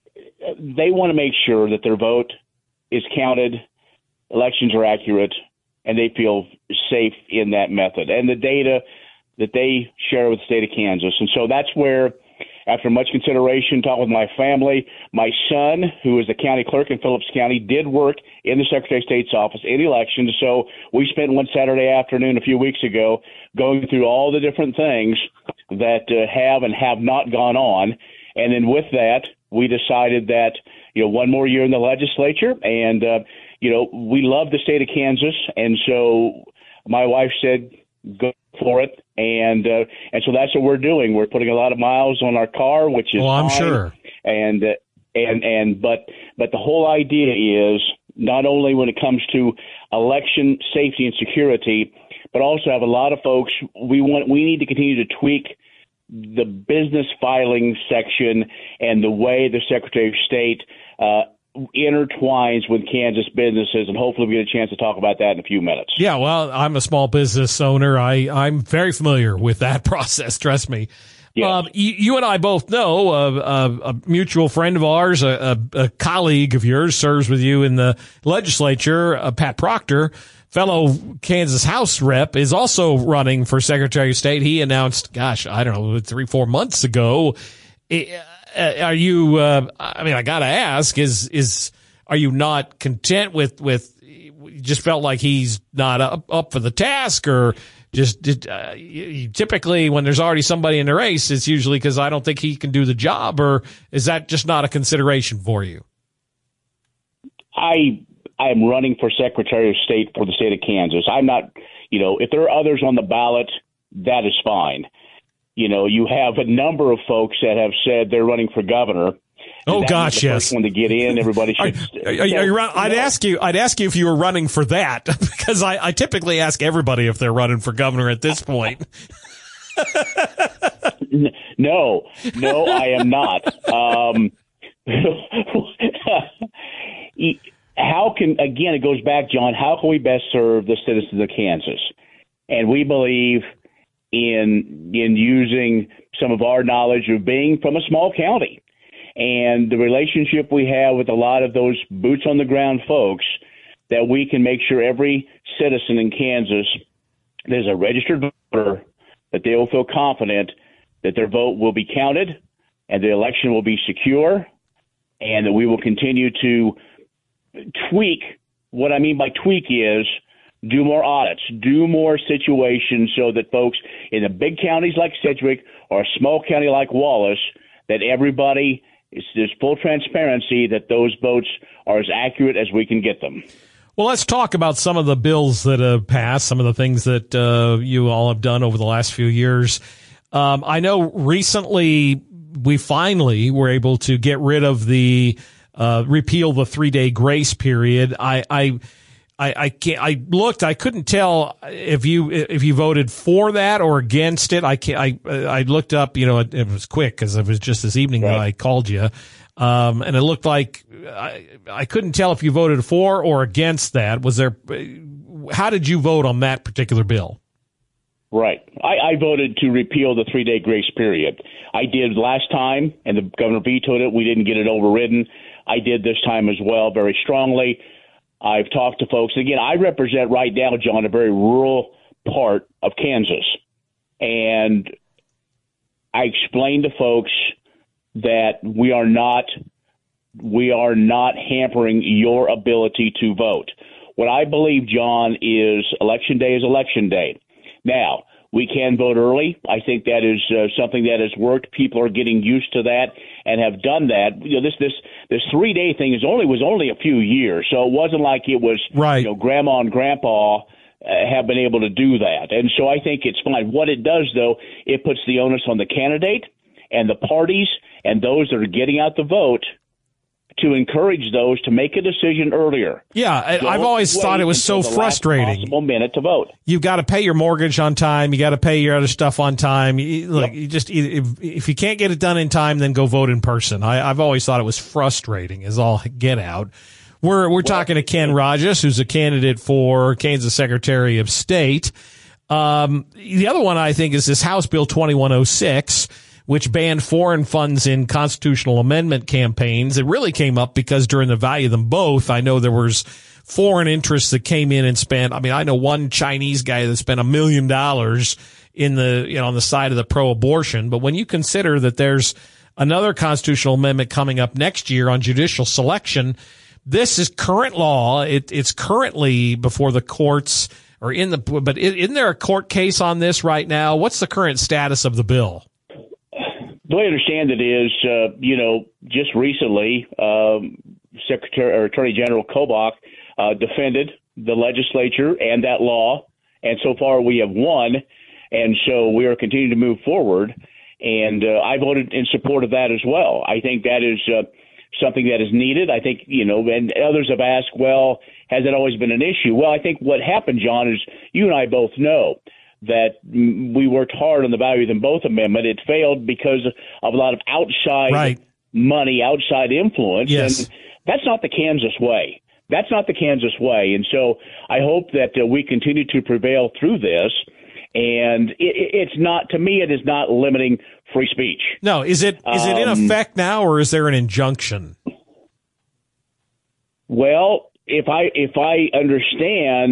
they want to make sure that their vote is counted, elections are accurate, and they feel safe in that method and the data that they share with the state of Kansas. And so that's where, after much consideration, talking with my family, my son, who is the county clerk in Phillips County, did work in the Secretary of State's office in elections. So we spent one Saturday afternoon a few weeks ago going through all the different things that uh, have and have not gone on. And then with that, we decided that, you know, one more year in the legislature. And, uh, you know, we love the state of Kansas. And so my wife said, go for it. And uh, and so that's what we're doing. We're putting a lot of miles on our car, which is well, I'm fine. sure. And uh, and and but but the whole idea is not only when it comes to election safety and security, but also have a lot of folks. We want we need to continue to tweak the business filing section and the way the Secretary of State uh, intertwines with Kansas businesses, and hopefully we get a chance to talk about that in a few minutes. Yeah, well, I'm a small business owner. I, I'm very familiar with that process, trust me. Yes. Um, you, you and I both know uh, a, a mutual friend of ours, a, a, a colleague of yours, serves with you in the legislature, uh, Pat Proctor, fellow Kansas House rep, is also running for Secretary of State. He announced, gosh, I don't know, three, four months ago. It, Uh, are you, uh, I mean, I gotta ask, is, is, are you not content with, with, you just felt like he's not up, up for the task, or just, uh, you, typically when there's already somebody in the race, it's usually because I don't think he can do the job, or is that just not a consideration for you? I, I am running for Secretary of State for the state of Kansas. I'm not, you know, if there are others on the ballot, that is fine. You know, you have a number of folks that have said they're running for governor. Oh gosh, the yes. First one to get in, everybody should. Are, are, are you run, I'd ask you. I'd ask you if you were running for that, because I, I typically ask everybody if they're running for governor at this point. no, no, I am not. Um, how can again? It goes back, John. How can we best serve the citizens of Kansas? And we believe in in using some of our knowledge of being from a small county and the relationship we have with a lot of those boots on the ground folks, that we can make sure every citizen in Kansas that is a registered voter, that they will feel confident that their vote will be counted and the election will be secure, and that we will continue to tweak. What I mean by tweak is do more audits, do more situations so that folks in the big counties like Sedgwick or a small county like Wallace, that everybody it's, there's full transparency that those votes are as accurate as we can get them. Well, let's talk about some of the bills that have passed, some of the things that uh, you all have done over the last few years. Um, I know recently we finally were able to get rid of the uh, repeal the three-day grace period. I, I, I, I can't. I looked. I couldn't tell if you if you voted for that or against it. I can't, I I looked up. You know, it, it was quick because it was just this evening right. that I called you. Um, and it looked like I, I couldn't tell if you voted for or against that. Was there, how did you vote on that particular bill? Right. I, I voted to repeal the three day grace period. I did last time and the governor vetoed it. We didn't get it overridden. I did this time as well, very strongly. I've talked to folks. Again, I represent right now, John, a very rural part of Kansas. And I explained to folks that we are not we are not hampering your ability to vote. What I believe, John, is election day is election day. Now, we can vote early. I think that is uh, something that has worked. People are getting used to that and have done that. You know, this this this three day thing is only was only a few years, so it wasn't like it was right. You know, grandma and grandpa uh, have been able to do that, and so I think it's fine. What it does, though, it puts the onus on the candidate and the parties and those that are getting out the vote to encourage those to make a decision earlier. Yeah, Don't I've always thought it was so frustrating. Last possible minute to vote. You've got to pay your mortgage on time. You got to pay your other stuff on time. You, look, yep. you just if, if you can't get it done in time, then go vote in person. I, I've always thought it was frustrating, as all get out. We're we're well, talking to Ken Rajas, who's a candidate for Kansas Secretary of State. Um, the other one I think is this House Bill twenty-one oh six. Which banned foreign funds in constitutional amendment campaigns. It really came up because during the value of them both, I know there was foreign interests that came in and spent. I mean, I know one Chinese guy that spent a million dollars in the, you know, on the side of the pro-abortion. But when you consider that there's another constitutional amendment coming up next year on judicial selection, this is current law. It, it's currently before the courts or in the, but isn't there a court case on this right now? What's the current status of the bill? The way I understand it is, uh, you know, just recently, um, Secretary or Attorney General Kobach uh, defended the legislature and that law, and so far we have won, and so we are continuing to move forward. And uh, I voted in support of that as well. I think that is uh, something that is needed. I think, you know, and others have asked, well, has it always been an issue? Well, I think what happened, John, is you and I both know that we worked hard on the value of them both amendment. It failed because of a lot of outside right. money, outside influence. Yes. And that's not the Kansas way. That's not the Kansas way. And so I hope that uh, we continue to prevail through this. And it, it's not, to me, it is not limiting free speech. No, is it is it in um, effect now, or is there an injunction? Well, if I if I understand,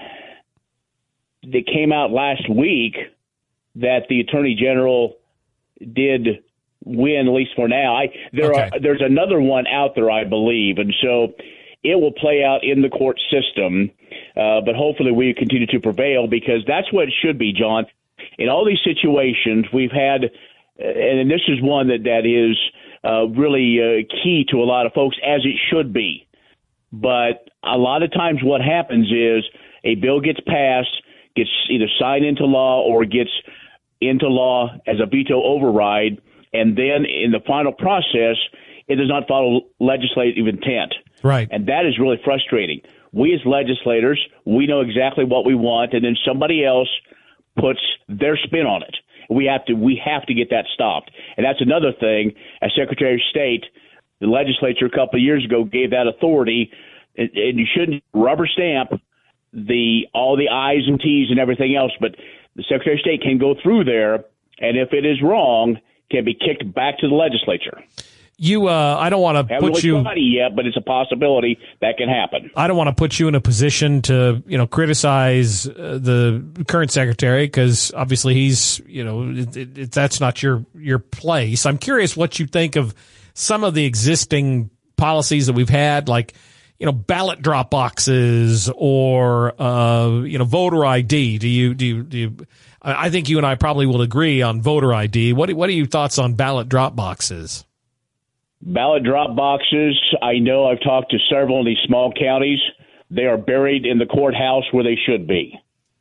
that came out last week that the Attorney General did win, at least for now. I there okay. are there's another one out there, I believe, and so it will play out in the court system. Uh, but hopefully, we continue to prevail because that's what it should be, John. In all these situations, we've had, and this is one that that is uh, really uh, key to a lot of folks, as it should be. But a lot of times, what happens is a bill gets passed, gets either signed into law or gets into law as a veto override, and then in the final process, it does not follow legislative intent. Right. And that is really frustrating. We as legislators, we know exactly what we want, and then somebody else puts their spin on it. We have to we have to get that stopped. And that's another thing. As Secretary of State, the legislature a couple of years ago gave that authority, and, and you shouldn't rubber stamp the all the I's and T's and everything else, but the Secretary of State can go through there, and if it is wrong, can be kicked back to the legislature. You, uh, I don't want to put really you tried yet, but it's a possibility that can happen. I don't want to put you in a position to, you know, criticize uh, the current secretary because obviously he's, you know, it, it, it, that's not your your place. I'm curious what you think of some of the existing policies that we've had, like, you know, ballot drop boxes or, uh, you know, voter I D. Do you, do you, do you, I think you and I probably will agree on voter I D. What, what are your thoughts on ballot drop boxes? Ballot drop boxes, I know I've talked to several in these small counties. They are buried in the courthouse where they should be.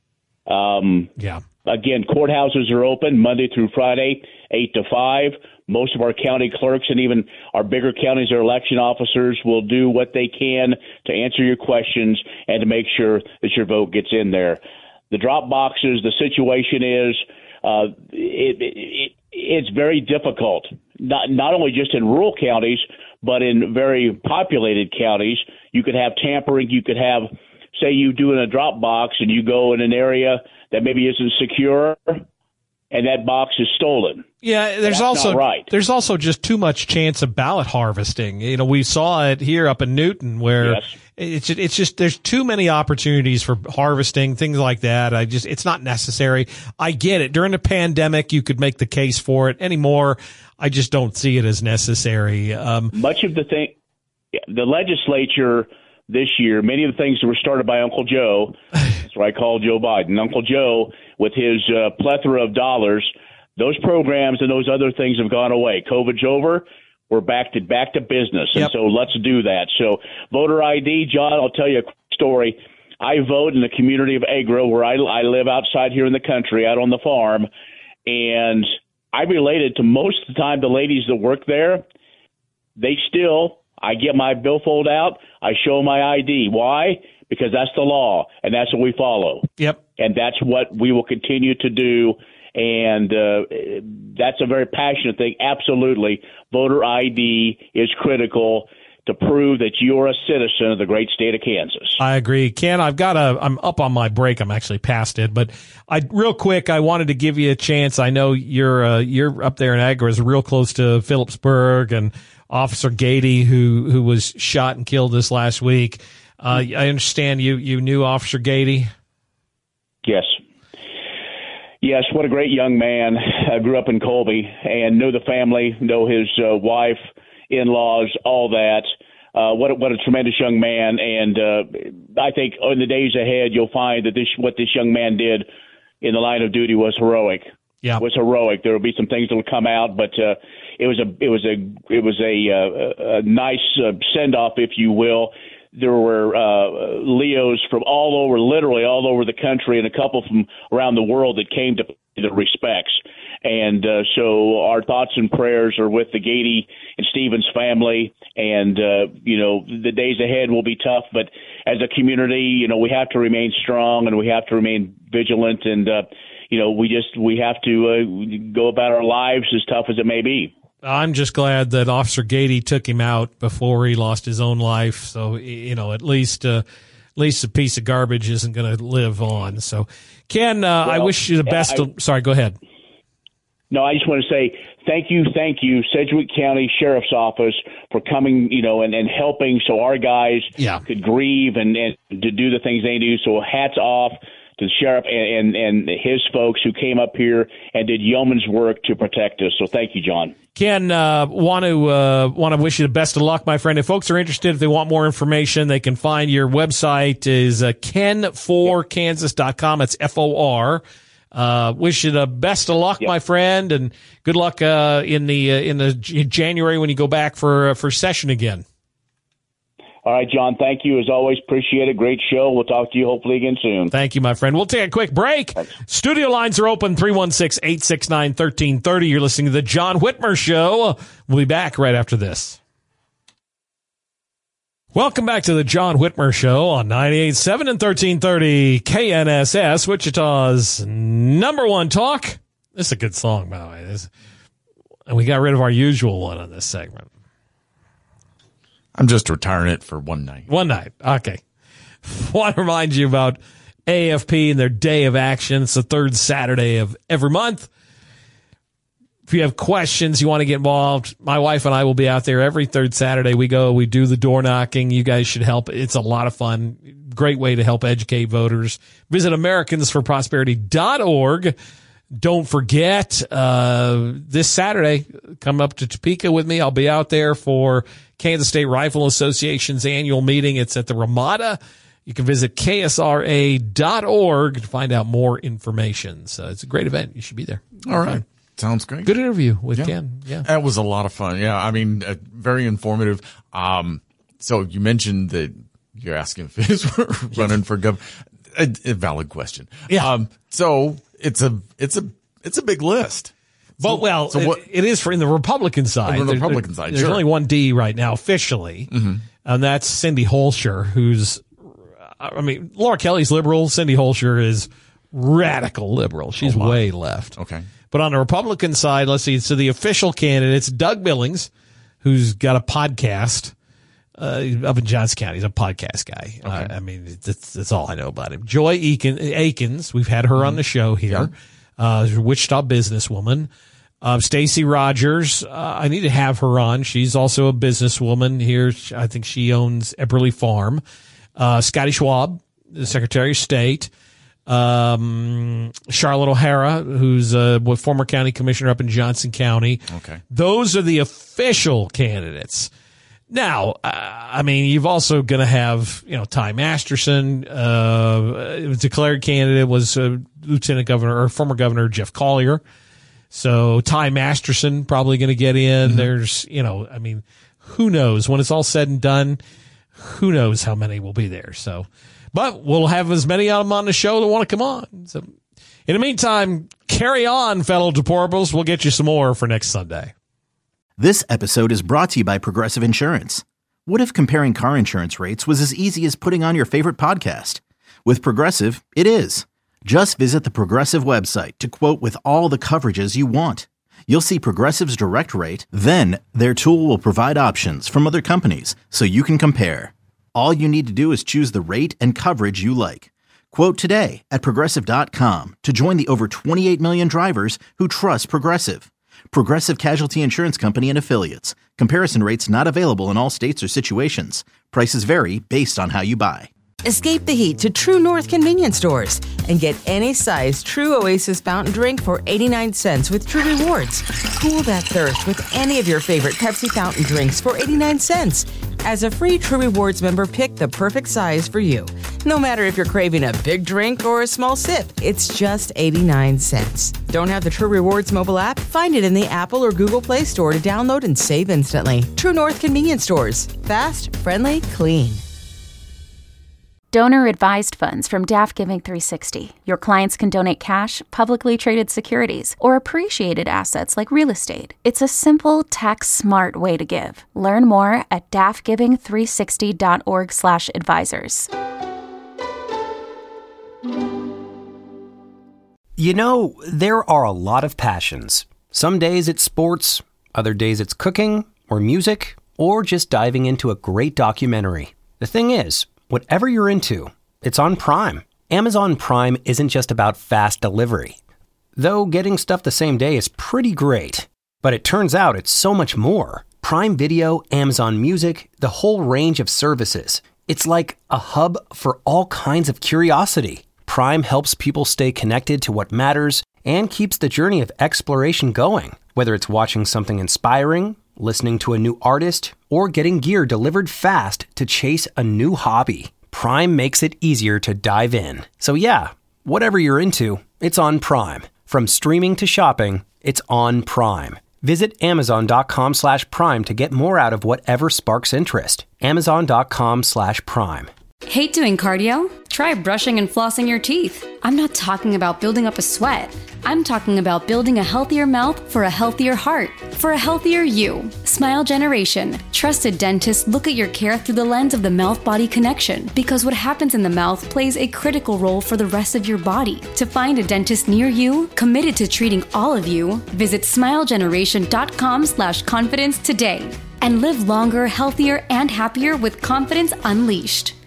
Um, yeah. Again, courthouses are open Monday through Friday, eight to five. Most of our county clerks and even our bigger counties, our election officers will do what they can to answer your questions and to make sure that your vote gets in there. The drop boxes, the situation is uh, it, it, it's very difficult, not, not only just in rural counties, but in very populated counties. You could have tampering. You could have, say you do in a drop box and you go in an area that maybe isn't secure, and that box is stolen. Yeah, there's That's also not right. there's also just too much chance of ballot harvesting. You know, we saw it here up in Newton where Yes. it's it's just there's too many opportunities for harvesting, things like that. I just it's not necessary. I get it. During the pandemic, you could make the case for it. Anymore, I just don't see it as necessary. Um, Much of the thing, the legislature this year, many of the things that were started by Uncle Joe, that's what I call Joe Biden, Uncle Joe, with his uh, plethora of dollars, those programs and those other things have gone away. COVID's over. We're back to back to business. And Yep. so let's do that. So voter I D, John, I'll tell you a quick story. I vote in the community of Agra, where I, I live outside here in the country, out on the farm. And I related to most of the time the ladies that work there. They still, I get my billfold out, I show my I D. Why? Because that's the law, and that's what we follow. yep. And that's what we will continue to do. And uh, that's a very passionate thing. Absolutely. Voter I D is critical to prove that you're a citizen of the great state of Kansas. I agree. Ken, I've got a, I'm up on my break. I'm actually past it, but I, real quick, I wanted to give you a chance. I know you're, uh, you're up there in Agra, is real close to Phillipsburg, and Officer Gady, who, who was shot and killed this last week. Uh, I understand you, you knew Officer Gady. Yes. Yes, what a great young man. I grew up in Colby and know the family, know his uh, wife, in-laws, all that. Uh, what a, what a tremendous young man. And uh, I think in the days ahead, you'll find that this what this young man did in the line of duty was heroic. Yeah. Was heroic. There will be some things that will come out, but uh, it was a it was a it was a, uh, a nice uh, send off, if you will. There were uh, Leos from all over, literally all over the country, and a couple from around the world that came to pay the respects. And uh, so our thoughts and prayers are with the Gady and Stevens family. And, uh, you know, the days ahead will be tough. But as a community, you know, we have to remain strong and we have to remain vigilant. And, uh, you know, we just we have to uh, go about our lives as tough as it may be. I'm just glad that Officer Gady took him out before he lost his own life. So, you know, at least, uh, at least a piece of garbage isn't going to live on. So, Ken, uh, well, I wish you the best. I, of, sorry, go ahead. No, I just want to say thank you, thank you, Sedgwick County Sheriff's Office, for coming, you know, and, and helping so our guys yeah. could grieve and, and to do the things they do. So hats off to the sheriff and, and, and his folks who came up here and did yeoman's work to protect us. So thank you, John. Ken, uh, want to uh, want to wish you the best of luck, my friend. If folks are interested, if they want more information, they can find your website is uh, ken for kansas dot com. It's F O R. Uh, wish you the best of luck, yep. my friend, and good luck uh, in the uh, in the J- January when you go back for uh, for session again. All right, John, thank you. As always, appreciate it. Great show. We'll talk to you hopefully again soon. Thank you, my friend. We'll take a quick break. Thanks. Studio lines are open, three one six, eight six nine, one three three zero. You're listening to The John Whitmer Show. We'll be back right after this. Welcome back to The John Whitmer Show on ninety-eight point seven and thirteen thirty K N S S, Wichita's number one talk. This is a good song, by the way. This, and we got rid of our usual one on this segment. I'm just retiring it for one night. One night. Okay. Want to remind you about A F P and their Day of Action. It's the third Saturday of every month. If you have questions, you want to get involved, my wife and I will be out there every third Saturday. We go, we do the door knocking. You guys should help. It's a lot of fun. Great way to help educate voters. Visit Americans for Prosperity dot org. Don't forget, uh, this Saturday, come up to Topeka with me. I'll be out there for Kansas State Rifle Association's annual meeting. It's at the Ramada. You can visit K S R A dot org to find out more information. So it's a great event. You should be there. All right. Sounds great. Good interview with Yeah. Ken. Yeah. That was a lot of fun. Yeah. I mean, uh, very informative. Um, so you mentioned that you're asking if he's running for governor. A, a valid question. Yeah. Um, so it's a, it's a, it's a big list. But, well, so what, it, it is for in the Republican side. On the There- Republican there- side, There's sure. only one D right now officially, Mm-hmm. and that's Cindy Holscher, who's, I mean, Laura Kelly's liberal. Cindy Holscher is radical liberal. She's Oh, my. way left. Okay. But on the Republican side, let's see. So the official candidates, Doug Billings, who's got a podcast uh, up in Johnson County. He's a podcast guy. Uh, I mean, that's, that's all I know about him. Joy Aiken, Aikens, we've had her on the show here. Uh, Wichita businesswoman. Uh, Stacey Rogers, uh, I need to have her on. She's also a businesswoman here. I think she owns Epperly Farm. Uh, Scotty Schwab, the Secretary of State. Um, Charlotte O'Hara, who's a former county commissioner up in Johnson County. Okay. Those are the official candidates. Now, uh, I mean, you've also going to have, you know, Ty Masterson, uh, declared candidate was uh, Lieutenant Governor or former Governor Jeff Collier. So Ty Masterson probably going to get in. Mm-hmm. There's, you know, I mean, who knows when it's all said and done, who knows how many will be there. So, but we'll have as many of them on the show that want to come on. So in the meantime, carry on, fellow deplorables. We'll get you some more for next Sunday. This episode is brought to you by Progressive Insurance. What if comparing car insurance rates was as easy as putting on your favorite podcast? With Progressive, it is. Just visit the Progressive website to quote with all the coverages you want. You'll see Progressive's direct rate, then their tool will provide options from other companies so you can compare. All you need to do is choose the rate and coverage you like. Quote today at Progressive dot com to join the over twenty-eight million drivers who trust Progressive. Progressive Casualty Insurance Company and Affiliates. Comparison rates not available in all states or situations. Prices vary based on how you buy. Escape the heat to True North convenience stores and get any size True Oasis fountain drink for eighty-nine cents with True Rewards. Cool that thirst with any of your favorite Pepsi fountain drinks for eighty-nine cents. As a free True Rewards member, pick the perfect size for you. No matter if you're craving a big drink or a small sip, it's just eighty-nine cents. Don't have the True Rewards mobile app? Find it in the Apple or Google Play Store to download and save instantly. True North convenience stores. Fast, friendly, clean. Donor-advised funds from D A F Giving three sixty. Your clients can donate cash, publicly traded securities, or appreciated assets like real estate. It's a simple, tax-smart way to give. Learn more at D A F giving three sixty dot org slash advisors. You know, there are a lot of passions. Some days it's sports, other days it's cooking, or music, or just diving into a great documentary. The thing is, whatever you're into, it's on Prime. Amazon Prime isn't just about fast delivery. Though getting stuff the same day is pretty great. But it turns out it's so much more. Prime Video, Amazon Music, the whole range of services. It's like a hub for all kinds of curiosity. Prime helps people stay connected to what matters and keeps the journey of exploration going. Whether it's watching something inspiring, listening to a new artist, or getting gear delivered fast to chase a new hobby, Prime makes it easier to dive in. So yeah, whatever you're into, it's on Prime. From streaming to shopping, it's on Prime. Visit amazon.com slash prime to get more out of whatever sparks interest. Amazon.com slash prime. Hate doing cardio? Try brushing and flossing your teeth. I'm not talking about building up a sweat. I'm talking about building a healthier mouth for a healthier heart, for a healthier you. Smile Generation. Trusted dentists look at your care through the lens of the mouth-body connection, because what happens in the mouth plays a critical role for the rest of your body. To find a dentist near you, committed to treating all of you, visit smilegeneration.com slash confidence today and live longer, healthier, and happier with confidence unleashed.